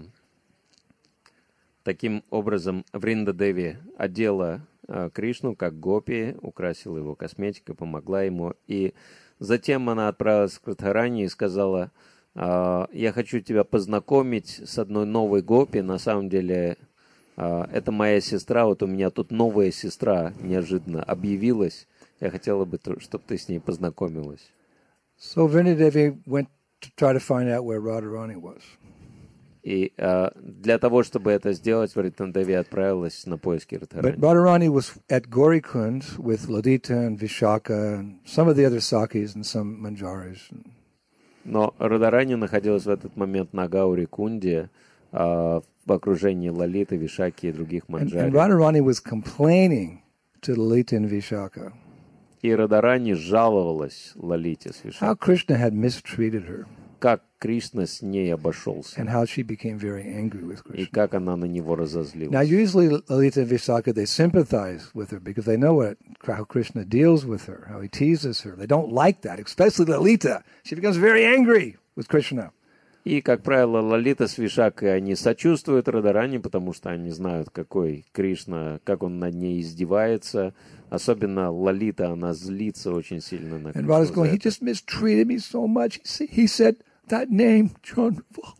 Speaker 2: таким образом Вринда-деви одела а, Кришну как гопи, украсила его косметикой, помогла ему. И затем она отправилась к Радхарани и сказала, а, я хочу тебя познакомить с одной новой гопи. На самом деле а, это моя сестра, вот у меня тут новая сестра неожиданно объявилась. Я хотела бы, чтобы ты с ней познакомилась.
Speaker 1: So Vrindadevi went to try to find out where Radharani was.
Speaker 2: И uh, для того, чтобы это сделать, Вриндаdevi отправилась на поиски Радхарани.
Speaker 1: But Radharani was at Gaurikund with Lalita and Vishaka and some of the other Sakis and some Manjaris.
Speaker 2: Но Радхарани находилась в этот момент на Гаури-кунде uh, в окружении Лалиты, Вишаки и других манджари.
Speaker 1: And, and Radharani was complaining to Lalita and Vishaka.
Speaker 2: И Радхарани жаловалась Лалите с Вишакой.
Speaker 1: How Krishna had mistreated her.
Speaker 2: Как Кришна с ней обошелся.
Speaker 1: And how she became very angry with
Speaker 2: И
Speaker 1: Krishna.
Speaker 2: как она на него разозлилась.
Speaker 1: Now, usually Lalita and Vishaka, they sympathize with her because they know what, how Krishna deals with her, how he teases her. They don't like that, especially Lalita. She becomes very angry with Krishna.
Speaker 2: И, как правило, Лалита с Вишакой, они сочувствуют Радхарани, потому что они знают, какой Кришна, как он над ней издевается. Особенно Лалита, она злится очень сильно на
Speaker 1: And Radha's going, he just mistreated me so much. He said that name, Chandravali.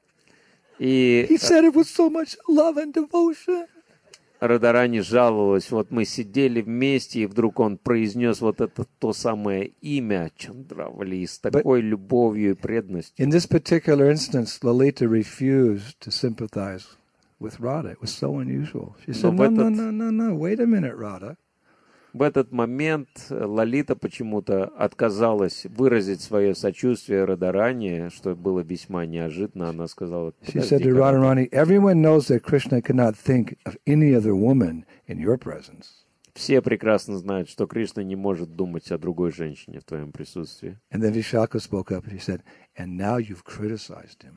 Speaker 2: И
Speaker 1: He said it with so much love and devotion.
Speaker 2: Радхарани жаловалась, вот мы сидели вместе, и вдруг он произнес вот это то самое имя Чандравали с такой But любовью и преданностью.
Speaker 1: In this particular instance, Lalita refused to sympathize with Radha. It was so unusual. She said, no, no, no, no, no, wait a minute, Radha.
Speaker 2: В этот момент Лалита почему-то отказалась выразить свое сочувствие Радхарани, что было весьма неожиданно. Она сказала,
Speaker 1: She said to Radharani, everyone knows that Krishna cannot think of any other woman in your presence.
Speaker 2: Все прекрасно знают, что Кришна не может думать о другой женщине в твоем присутствии.
Speaker 1: And then Vishaka spoke up and he said, and now you've criticized him.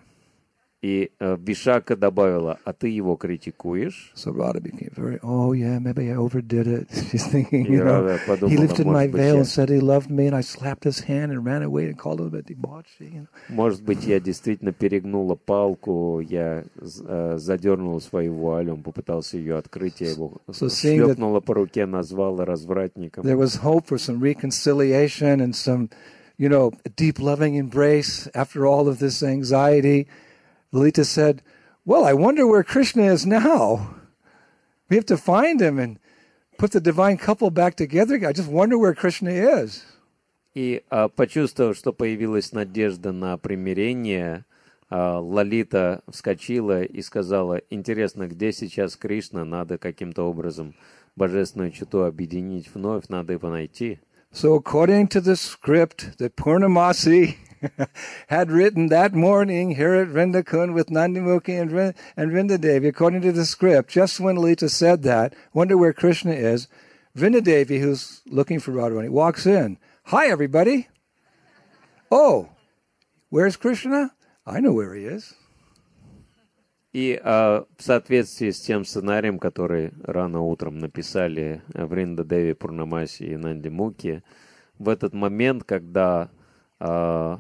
Speaker 2: И uh, Вишака добавила, а ты его критикуешь?
Speaker 1: So Radha became very, oh yeah, maybe I overdid it. She's thinking,
Speaker 2: И
Speaker 1: you know,
Speaker 2: подумала,
Speaker 1: he lifted my
Speaker 2: быть,
Speaker 1: veil
Speaker 2: я...
Speaker 1: and said he loved me, and I slapped his hand and ran away and called him a debauchee. You know?
Speaker 2: Может быть, я действительно перегнула палку, я uh, задернула свою вуаль, он попытался ее открыть, я его
Speaker 1: so
Speaker 2: шлепнула по руке, назвала развратником.
Speaker 1: There was hope for some reconciliation and some, you know, deep loving embrace after all of this anxiety. Lalita said, well, I wonder where Krishna is now. We have to find him and put the divine couple back together. I just wonder where Krishna is.
Speaker 2: И а, почувствовав, что появилась надежда на примирение, а, Лалита вскочила и сказала, интересно, где сейчас Кришна? Надо каким-то образом божественную чету объединить вновь, надо его найти.
Speaker 1: So according to the script that Purnamasi had written that morning here at Vrindakund with Nandimukhi and, Vrind- and Vrindadevi, according to the script, just when Lalita said that, wonder where Krishna is, Vrindadevi, who's looking for Radharani, walks in. Hi, everybody. Oh, where's Krishna? I know where he is.
Speaker 2: И а, в соответствии с тем сценарием, который рано утром написали Вринда Деви, Пурнамаси и Нанди Муки, в этот момент, когда а,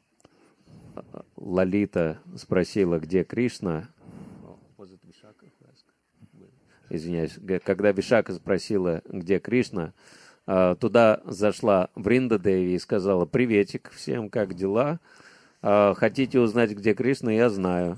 Speaker 2: Лалита спросила, где Кришна, извиняюсь, когда Вишака спросила, где Кришна, а, туда зашла Вринда Деви и сказала: приветик всем, как дела? А, хотите узнать, где Кришна? Я знаю.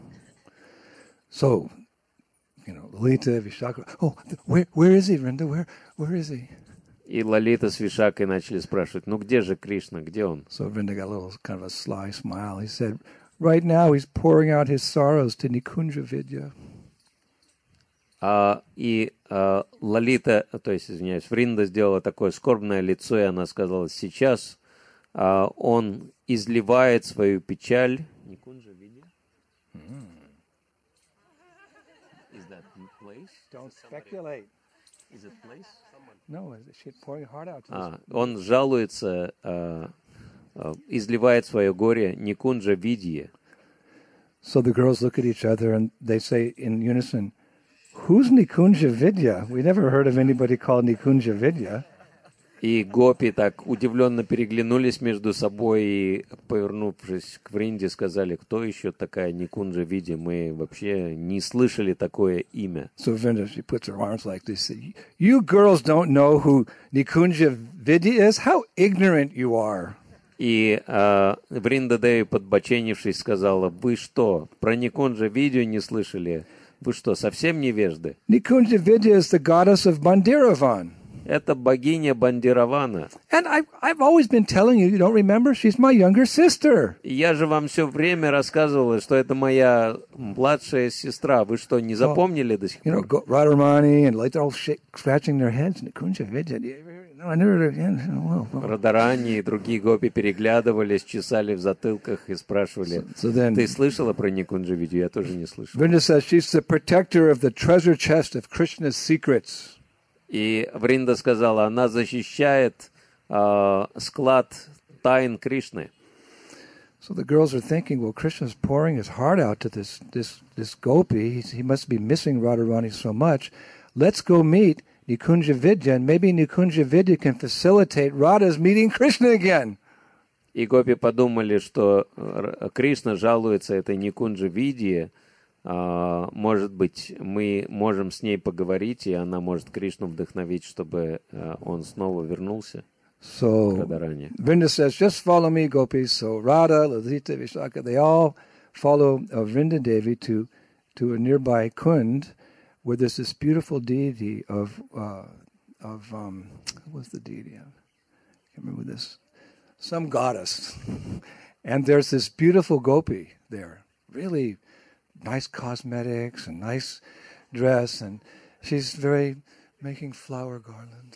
Speaker 1: So, you know, Lalita, Vishaka, oh, where, where is he, Vrinda? Where, where is he?
Speaker 2: И Лалита с Вишакой начали спрашивать: ну где же Кришна, где он?
Speaker 1: So Vrinda got a little kind of a sly smile. He said, right now he's pouring out his sorrows to Nikunja Vidya.
Speaker 2: А, и а, Лалита, то есть, извиняюсь, Вринда сделала такое скорбное лицо, и она сказала: сейчас а, он изливает свою печаль. Никунджа Видья? Is that place?
Speaker 1: Don't speculate.
Speaker 2: Is it place?
Speaker 1: No, she's pouring heart out.
Speaker 2: А, он жалуется, а, а, изливает свое горе Никунджа Видье.
Speaker 1: So the girls look at each other and they say in unison, who's Nikunja Vidya? We never heard of anybody called Nikunja Vidya.
Speaker 2: И гопи так удивленно переглянулись между собой и, повернувшись к Вринде, сказали: кто еще такая Никунджа Видья? Мы вообще не слышали такое имя.
Speaker 1: So Vrinda, she puts her arms like this. You girls don't know who Nikunja Vidya is? How ignorant you are.
Speaker 2: И а, Вринда Деви, подбоченившись, сказала: вы что, про Никунджа Видью не слышали? Вы что, совсем невежды?
Speaker 1: Nikunja Vidya is the goddess of Bandiravan.
Speaker 2: Это богиня Бандиравана.
Speaker 1: And I, I've always been telling you, you don't remember? She's my younger sister.
Speaker 2: И я же вам все время рассказывала, что это моя младшая сестра. Вы что, не запомнили до сих
Speaker 1: You know,
Speaker 2: пор?
Speaker 1: Radharani and like they're all shake, scratching their heads. Nikunja Vidya. No, I never again. Well, well.
Speaker 2: Радарани и другие гопи переглядывались, чесали в затылках и спрашивали:
Speaker 1: So then,
Speaker 2: ты слышала про Никунджа Видью? Я тоже не слышал.
Speaker 1: Vrinda says she's the protector of the treasure chest of Krishna's secrets.
Speaker 2: И Вринда сказала: она защищает э, склад тайн Кришны.
Speaker 1: So the girls are thinking, well, Krishna's pouring his heart out to this this this gopi. He, he must be missing Radharani so much. Let's go meet Nikunja Vidya, and maybe Nikunja Vidya can facilitate Radha's meeting Krishna again.
Speaker 2: И гопи подумали, что Кришна жалуется этой Никунджа Видье. Uh, может быть, мы можем с ней поговорить, и она может Кришну вдохновить, чтобы uh, он снова вернулся
Speaker 1: so,
Speaker 2: к Радаране.
Speaker 1: Vrinda says, just follow me, gopis. So Radha, Lalita, Vishaka, they all follow uh, Vrinda Devi to, to a nearby kund, where there's this beautiful deity of, uh, of um, what was the deity of? I can't remember this. Some goddess. And there's this beautiful gopi there, really nice cosmetics and nice dress, and she's very making flower garlands.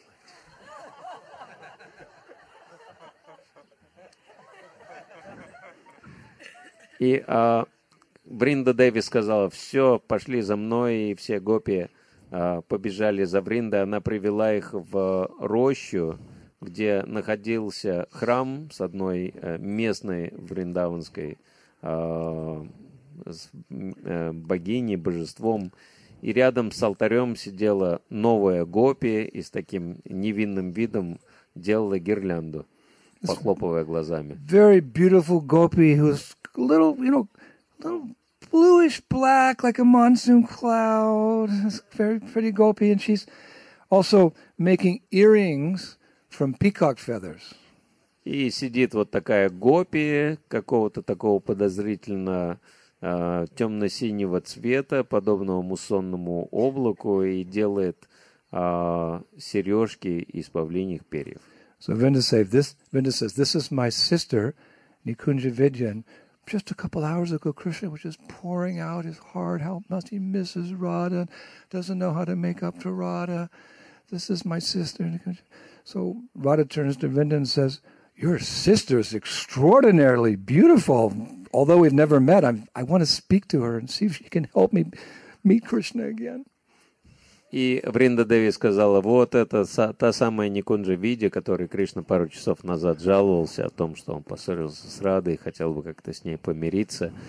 Speaker 2: И а, Вринда Деви сказала: все, пошли за мной, и все гопи а, побежали за Вриндой. Она привела их в рощу, где находился храм с одной а, местной вриндаванской а, с богиней, божеством, и рядом с алтарем сидела новая гопи и с таким невинным видом делала гирлянду, похлопывая глазами.
Speaker 1: Very beautiful gopi who's a little, you know, little bluish black like a monsoon cloud. It's very pretty gopi, and she's also making earrings from peacock feathers.
Speaker 2: И сидит вот такая гопи какого-то такого подозрительно Uh, темно-синего цвета, подобного муссонному облаку, и делает uh, сережки из павлиньих перьев.
Speaker 1: So Vrinda says, this, Vrinda says, this is my sister, Nikunja Vidya. And just a couple hours ago, Krishna was just pouring out his heart, how much he misses Radha, doesn't know how to make up to Radha. This is my sister, Nikunja. So Radha turns to Vrinda and says, your sister is extraordinarily beautiful. Although we've never met, I'm, I want to speak to her and see if she can help me meet Krishna again.
Speaker 2: И Вринда Деви сказала: вот это та самая Никунджа Видья, которой Кришна пару часов назад жаловался о том, что он поссорился с Радой и хотел бы как-то с ней помириться.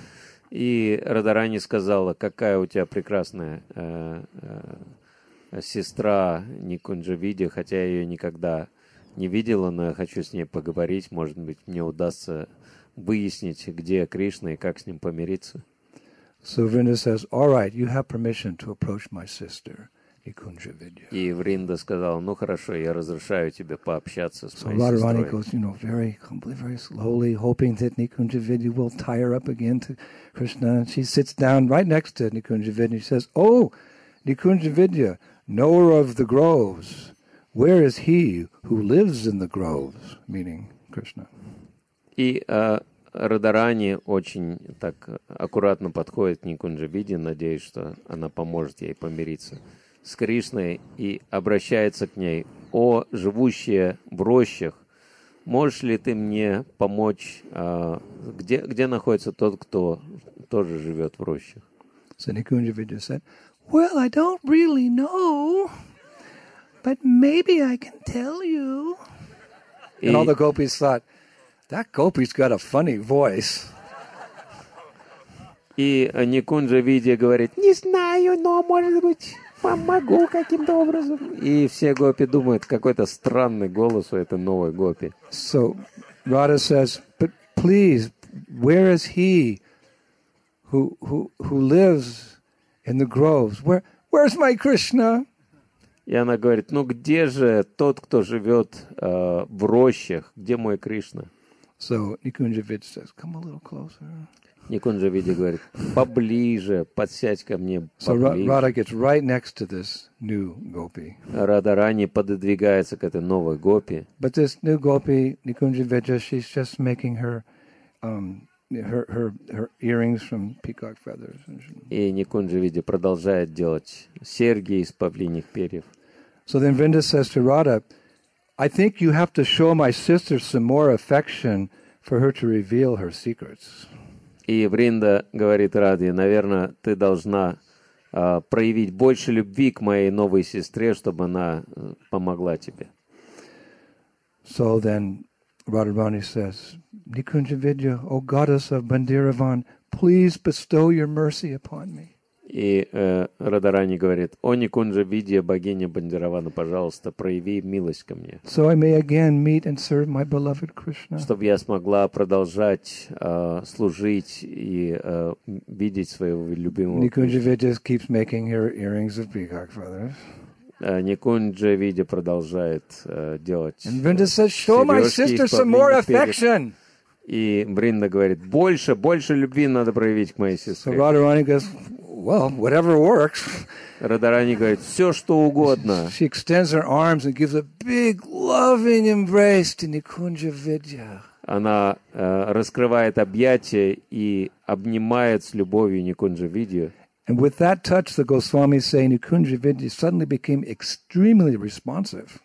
Speaker 2: И Радарани сказала, какая у тебя прекрасная э, э, сестра Никунджа-Види, хотя я ее никогда не видела, но я хочу с ней поговорить. Может быть, мне удастся выяснить, где Кришна и как с ним помириться.
Speaker 1: So Vrinda says, all right, you have permission to approach my sister, Nikunja-Vidya.
Speaker 2: И Вринда сказала, ну хорошо, я разрешаю тебе пообщаться с
Speaker 1: So
Speaker 2: моей
Speaker 1: Radharani
Speaker 2: сестрой.
Speaker 1: goes, you know, very humbly, very slowly, hoping that Nikunja-Vidya will tie her up again to Krishna. And she sits down right next to Nikunja-Vidya and she says, oh, Nikunja-Vidya, knower of the groves, where is he who lives in the groves? Meaning Krishna.
Speaker 2: И э, Радарани очень так аккуратно подходит к Никунджа-Виде, надеясь, что она поможет ей помириться с Кришной, и обращается к ней: «О, живущая в рощах, можешь ли ты мне помочь, э, где, где находится тот, кто тоже живет в рощах?»
Speaker 1: So Nikunja-Vidya said, well, I don't really know, but maybe I can tell you. And all the gopis thought, that gopi's got a funny voice.
Speaker 2: И Никунджа-Видя говорит: «Не знаю, но, может быть, помогу каким-то образом». И все гопи думают, какой-то странный голос у этой новой гопи.
Speaker 1: So Radha says, but please, where is he who who who lives in the groves? Where where's my Krishna?
Speaker 2: И она говорит: ну где же тот, кто живет э, в рощах, где мой Кришна?
Speaker 1: So Nikunja-Vidya says, come a little closer.
Speaker 2: Никунджа-Видя говорит: поближе, подсядь ко мне
Speaker 1: So Ra-
Speaker 2: поближе.
Speaker 1: Radha gets right next to this new gopi.
Speaker 2: Радарани пододвигается к этой новой гопи.
Speaker 1: But this new gopi, Nikunja-Vidya, she's just making her um, her her her earrings from peacock feathers.
Speaker 2: И Никунджа-Видя продолжает делать серьги из павлиньих перьев.
Speaker 1: So then Vrinda says to Radha, I think you have to show my sister some more affection for her to reveal her secrets.
Speaker 2: И Вринда говорит Раде: наверное, ты должна э, проявить больше любви к моей новой сестре, чтобы она э, помогла тебе.
Speaker 1: So then Radharani says, Nikunja-Vidya, O goddess of Bandiravan, please bestow your mercy upon me.
Speaker 2: И э, Радарани говорит: «О Никунджа-Видя, богиня Бандиравана, пожалуйста, прояви милость ко мне,
Speaker 1: So I may again meet and serve my beloved Krishna.
Speaker 2: чтобы я смогла продолжать э, служить и э, видеть своего любимого Кришну».
Speaker 1: Nikunja-Vidya keeps making her earrings of peacock feathers.
Speaker 2: Э, Никунджа-Видя продолжает э, делать
Speaker 1: And Vrinda says, show my
Speaker 2: сережки
Speaker 1: sister
Speaker 2: из
Speaker 1: some more
Speaker 2: павлиньих перьев.
Speaker 1: affection.
Speaker 2: И Бринда говорит: больше, больше любви надо проявить к моей
Speaker 1: So
Speaker 2: сестре.
Speaker 1: Radharani goes, well, whatever works.
Speaker 2: Радарани говорит: все, что угодно.
Speaker 1: She extends her arms and gives a big loving embrace to Nikunja-Vidya.
Speaker 2: Она э, раскрывает объятия и обнимает с любовью Никунджа-Видью.
Speaker 1: And with that touch, the Goswamis say, Nikunja-Vidya suddenly became extremely responsive.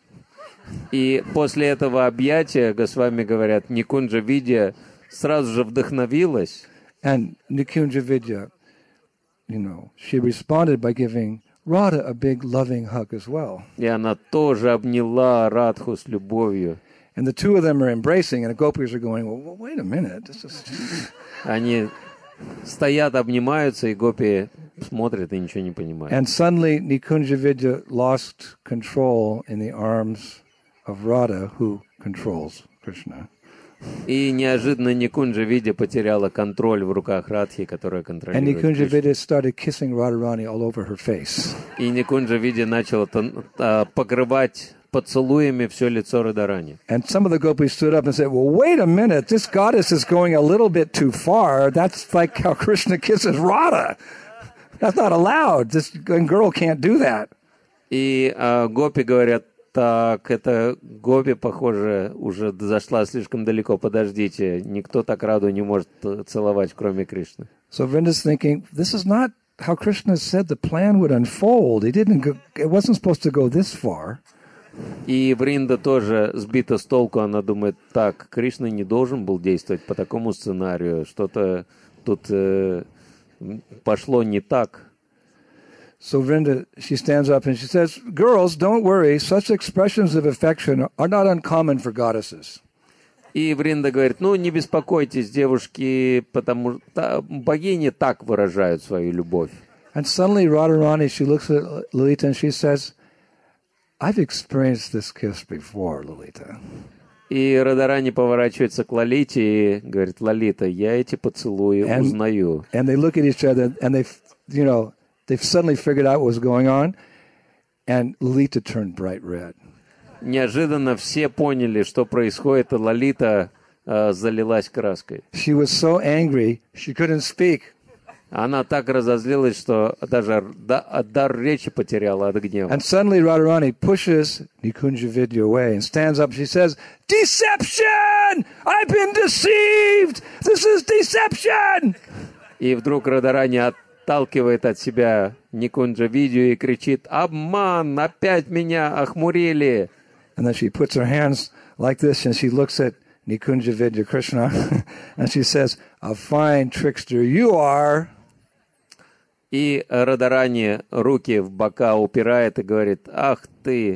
Speaker 2: И после этого объятия, Госвами говорят, Никунджа-Видя сразу же вдохновилась.
Speaker 1: And Nikunja-Vidya, you know, she responded by giving Radha a big loving hug as well.
Speaker 2: И она тоже обняла Радху с любовью.
Speaker 1: And the two of them are embracing, and the gopis are going, well, wait a minute. This is...
Speaker 2: Они стоят, обнимаются, и гопи смотрят и ничего не понимают.
Speaker 1: And suddenly Nikunja-Vidya lost control in the arms of Radha, who controls Krishna.
Speaker 2: И неожиданно Никунджа-Видя потеряла контроль в руках Радхи, которая
Speaker 1: And
Speaker 2: контролирует Кришну.
Speaker 1: Nikunja-Vidya started kissing Radharani all over her face.
Speaker 2: И Никунджа-Видя начала тон- а, покрывать поцелуями все лицо Радарани.
Speaker 1: And some of the gopis stood up and said, well, wait a minute, this goddess is going a little bit too far. That's like how Krishna kisses Radha. That's not allowed. This girl can't do that.
Speaker 2: И а, гопи говорят: так, эта гопи, похоже, уже зашла слишком далеко. Подождите, никто так Раду не может целовать, кроме Кришны.
Speaker 1: So Vrinda's thinking, this is not how Krishna said the plan would unfold. He didn't go, it wasn't supposed to go this far.
Speaker 2: И Вринда тоже сбита с толку. Она думает: так, Кришна не должен был действовать по такому сценарию. Что-то тут э, пошло не так.
Speaker 1: So Vrinda, she stands up and she says, girls, don't worry. Such expressions of affection are not uncommon for goddesses.
Speaker 2: И Вринда говорит, ну, не беспокойтесь, девушки, потому что богини так выражают свою любовь.
Speaker 1: And suddenly Radharani, she looks at Lalita and she says, I've experienced this kiss before, Lalita.
Speaker 2: И Радарани поворачивается к Лалите и говорит, Лалита, я эти поцелуи
Speaker 1: and,
Speaker 2: узнаю.
Speaker 1: And they look at each other and they, you know, they've suddenly figured out what was going on, and Lalita turned bright red.
Speaker 2: Неожиданно все поняли, что происходит, и Лалита э, залилась краской.
Speaker 1: She was so angry, she couldn't speak.
Speaker 2: Она так разозлилась, что даже дар речи потеряла от гнева.
Speaker 1: And suddenly Radharani pushes Nikunja Vidya away and stands up. She says, "Deception! I've been deceived! This is deception!"
Speaker 2: И вдруг Радарани отталкивает от себя Никунджа Видью и кричит, «Обман! Опять меня охмурили!»
Speaker 1: And then she puts her hands like this and she looks at Nikunja Vidya Krishna and she says, "A fine trickster you are."
Speaker 2: И Радарани руки в бока упирает и говорит, «Ах ты,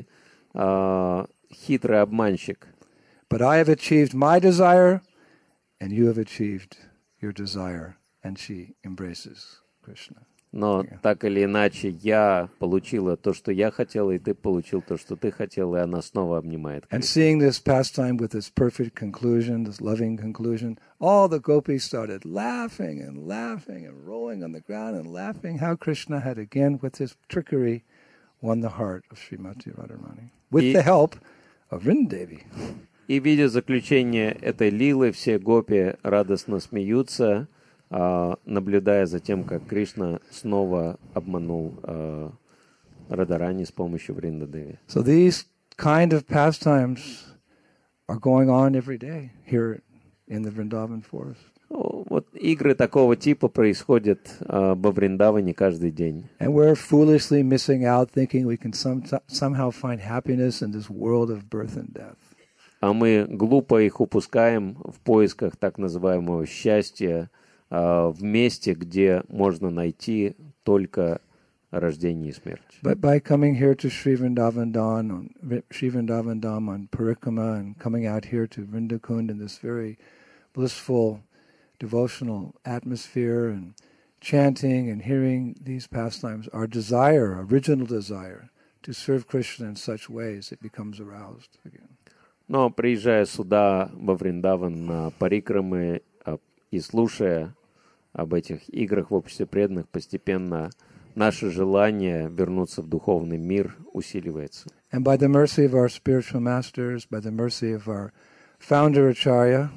Speaker 2: э, хитрый обманщик».
Speaker 1: But I have achieved my desire, and you have achieved your desire. And she embraces Krishna.
Speaker 2: Но
Speaker 1: Yeah.
Speaker 2: так или иначе, я получила то, что я хотела, и ты получил то, что ты хотел, и она снова обнимает
Speaker 1: And
Speaker 2: Кришну.
Speaker 1: seeing this pastime with this perfect conclusion, this loving conclusion, all the gopis started laughing and laughing and rolling on the ground and laughing how Krishna had again, with his trickery, won the heart of Srimati Radharani. With
Speaker 2: И-
Speaker 1: the help of Vrindadevi.
Speaker 2: И видя заключение этой лилы, все гопи радостно смеются, а, наблюдая за тем, как Кришна снова обманул а, Радарани с помощью Вриндадеви.
Speaker 1: So these kind of pastimes are going on every day here in the Vrindavan forest.
Speaker 2: Ну, вот игры такого типа происходят а, во Вриндаване каждый день.
Speaker 1: And we're foolishly missing out, thinking we can some, somehow find happiness in this world of birth and death.
Speaker 2: А мы глупо их упускаем в поисках так называемого счастья а, в месте, где можно найти только рождение и смерть.
Speaker 1: But by coming here to Sri Vrindavan Dham, on Sri Vrindavan Dham on Parikrama, and coming out here to Vrindakund in this very blissful devotional atmosphere, and chanting and hearing these pastimes, our desire, original desire, to serve Krishna in such ways, it becomes aroused again.
Speaker 2: Но приезжая сюда, во Вриндаван, на парикрамы а, и слушая об этих играх в обществе преданных, постепенно наше желание вернуться в духовный мир усиливается.
Speaker 1: And by the mercy of our spiritual masters, by the mercy of our founder Acharya,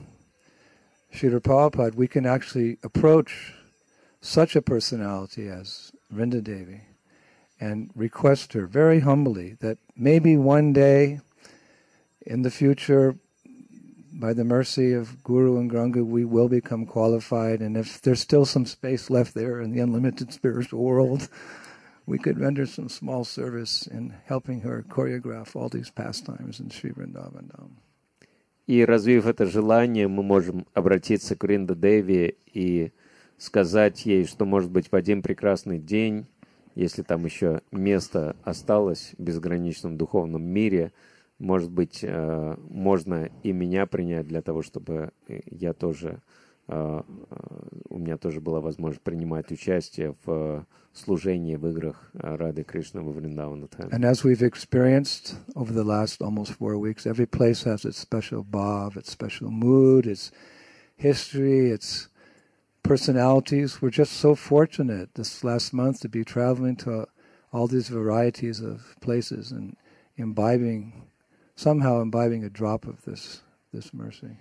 Speaker 1: Srila Prabhupada, we can actually approach such a personality as Vrindadevi and request her very humbly that maybe one day in the future, by the mercy of Guru and Ganga, we will become qualified, and if there's still some space left there in the unlimited spiritual world, we could render some small service in helping her choreograph all these pastimes in Sri Vrindavan Dham.
Speaker 2: И развив это желание, мы можем обратиться к Вриндадеви и сказать ей, что, может быть, в один прекрасный день, если там еще место осталось в безграничном духовном мире, может быть, э, можно и меня принять для того, чтобы я тоже, э, у меня тоже была возможность принимать участие в служении в играх Рады Кришны во Вриндавана Дхаме.
Speaker 1: And as we've experienced over the last almost four weeks, every place has its special bhav, its special mood, its history, its personalities. We're just so fortunate this last month to be traveling to all these varieties of places and imbibing, somehow imbibing a drop of this, this mercy.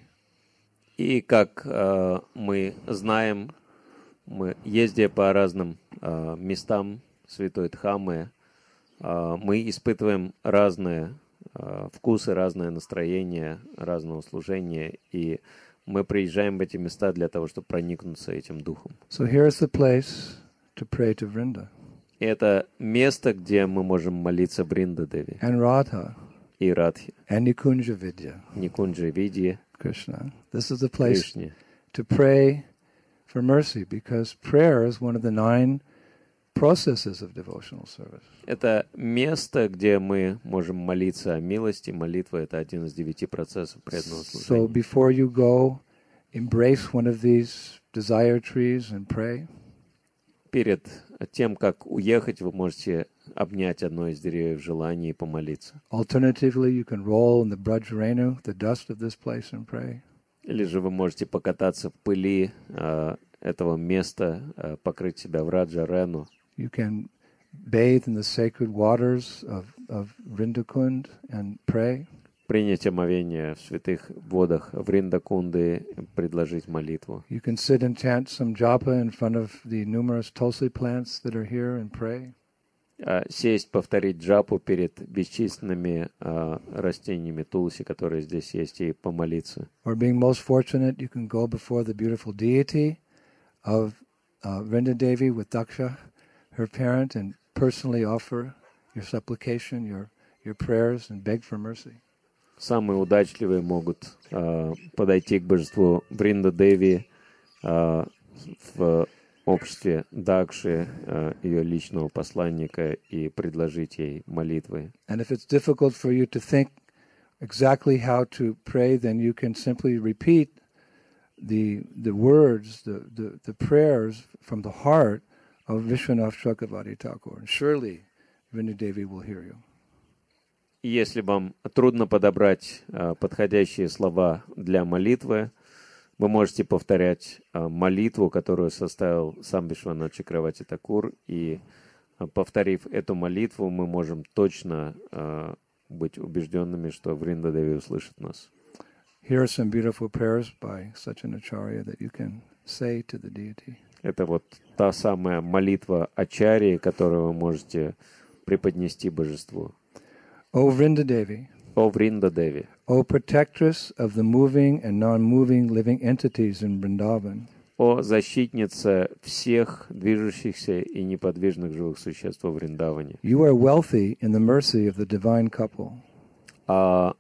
Speaker 2: И как э, мы знаем, мы, ездя по разным э, местам Святой Дхаммы, э, мы испытываем разные э, вкусы, разное настроение, разного служения, и мы приезжаем в эти места для того, чтобы проникнуться этим духом.
Speaker 1: So here's the place to pray to Vrinda.
Speaker 2: И это место, где мы можем молиться Вриндадеви
Speaker 1: And Radha.
Speaker 2: и Радхи,
Speaker 1: And Nikunja Vidya,
Speaker 2: Никунджи Видьи,
Speaker 1: Krishna. This is the place
Speaker 2: Кришне.
Speaker 1: to pray for mercy, because prayer is one of the nine processes of devotional service.
Speaker 2: Это место, где мы можем молиться о милости. Молитва — это один из девяти процессов преданного
Speaker 1: So
Speaker 2: служения.
Speaker 1: before you go, embrace one of these desire trees and pray.
Speaker 2: Перед тем, как уехать, вы можете обнять одно из деревьев желаний и помолиться.
Speaker 1: Alternatively, you can roll in the Braj Renu, the dust of this place, and pray.
Speaker 2: Или же вы можете покататься в пыли э, этого места, э, покрыть себя в Раджа Рену.
Speaker 1: You can bathe in the sacred waters of, of Vrindakund and pray.
Speaker 2: Принять омовение в святых водах Вриндакунды, предложить молитву.
Speaker 1: You can sit and chant some japa in front of the numerous tulsi plants that are here and pray.
Speaker 2: А, сесть, повторить джапу перед бесчисленными а, растениями тулси, которые здесь есть, и помолиться.
Speaker 1: Or being most fortunate, you can go before the beautiful deity of uh, Vrindadevi with Daksha, her parent, and personally offer your supplication, your, your prayers, and beg for mercy.
Speaker 2: Самые удачливые могут а, подойти к божеству Вринда Деви а, в обществе Дакши, а, ее личного посланника, и предложить ей молитвы.
Speaker 1: And if it's difficult for you to think exactly how to pray, then you can simply repeat the the words, the, the, the prayers from the heart of Vishwanath Chakravarti Thakur. And surely Vrindadevi will hear you.
Speaker 2: И если вам трудно подобрать а, подходящие слова для молитвы, вы можете повторять а, молитву, которую составил сам Вишванат Чакраварти Такур, и а, повторив эту молитву, мы можем точно а, быть убежденными, что Вринда Деви услышит нас.
Speaker 1: Here are some beautiful prayers by Sachinacharya that you can say to the deity.
Speaker 2: Это вот та самая молитва Ачарьи, которую вы можете преподнести божеству.
Speaker 1: O Vrindadevi,
Speaker 2: О Вринда Деви,
Speaker 1: O protectress of the moving and non-moving living entities in Vrindavan,
Speaker 2: о защитнице всех движущихся и неподвижных живых существ во Вриндаване.
Speaker 1: you are wealthy in the mercy of the divine couple.
Speaker 2: А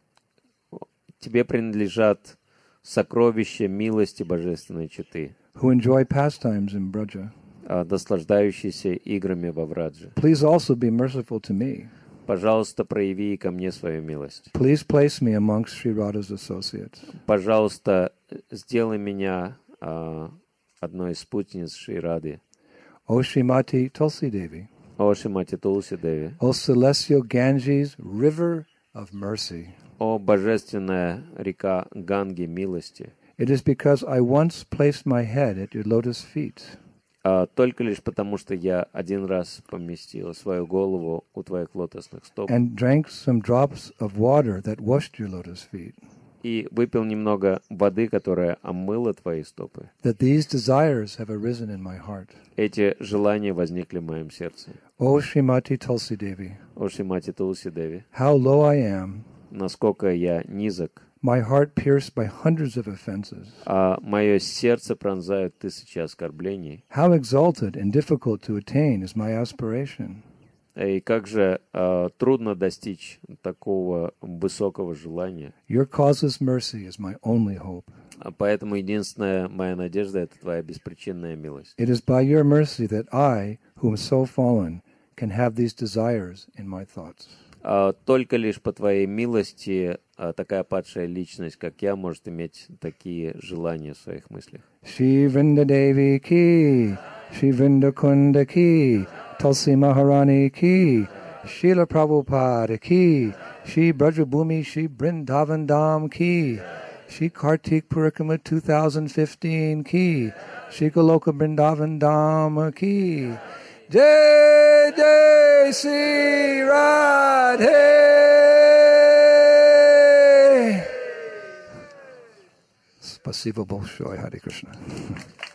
Speaker 2: тебе принадлежат сокровища милости божественной четы,
Speaker 1: who enjoy pastimes in Braja.
Speaker 2: а, наслаждающиеся играми во Врадже.
Speaker 1: Please also be merciful to me.
Speaker 2: Пожалуйста, прояви и ко мне свою милость.
Speaker 1: Please place me amongst Sri Radha's associates.
Speaker 2: Пожалуйста, сделай меня а, одной из спутниц Шри Рады.
Speaker 1: O Srimati Tulsi Devi,
Speaker 2: О Шримати Тулси Деви,
Speaker 1: O celestial Ganges, river of mercy.
Speaker 2: о божественная река Ганги милости.
Speaker 1: It is because I once placed my head at your lotus feet
Speaker 2: А, только лишь потому, что я один раз поместила свою голову у твоих лотосных стоп
Speaker 1: and drank some drops of water that washed your lotus feet,
Speaker 2: и выпил немного воды, которая омыла твои стопы.
Speaker 1: that these desires have arisen in my heart.
Speaker 2: Эти желания возникли в моем сердце.
Speaker 1: O Srimati Tulsi Devi,
Speaker 2: О Шримати Тулси Деви,
Speaker 1: how low I am,
Speaker 2: насколько я низок,
Speaker 1: my heart pierced by hundreds of offenses.
Speaker 2: а мое сердце пронзают тысячи оскорблений.
Speaker 1: How exalted and difficult to attain is my aspiration.
Speaker 2: И как же а, трудно достичь такого высокого желания.
Speaker 1: Your causeless mercy is my only hope.
Speaker 2: А поэтому единственная моя надежда — это твоя беспричинная милость.
Speaker 1: It is by your mercy that I, who am so fallen, can have these desires in my thoughts.
Speaker 2: А, только лишь по твоей милости а, такая падшая личность, как я, может иметь такие желания в своих мыслях.
Speaker 1: Shri Vrindadevi ki, Shri Vrindakunda ki, Tulsi Maharani ki, Srila Prabhupada ki, Shri Brajabhumi, Shri Vrindavan Dham ki, Shri Kartik Purikrama two thousand fifteen ki, Shri Goloka Vrindavan Dham ki. Jai Jai Sri Radhe. Spasibo Bolshoi, Hare Krishna.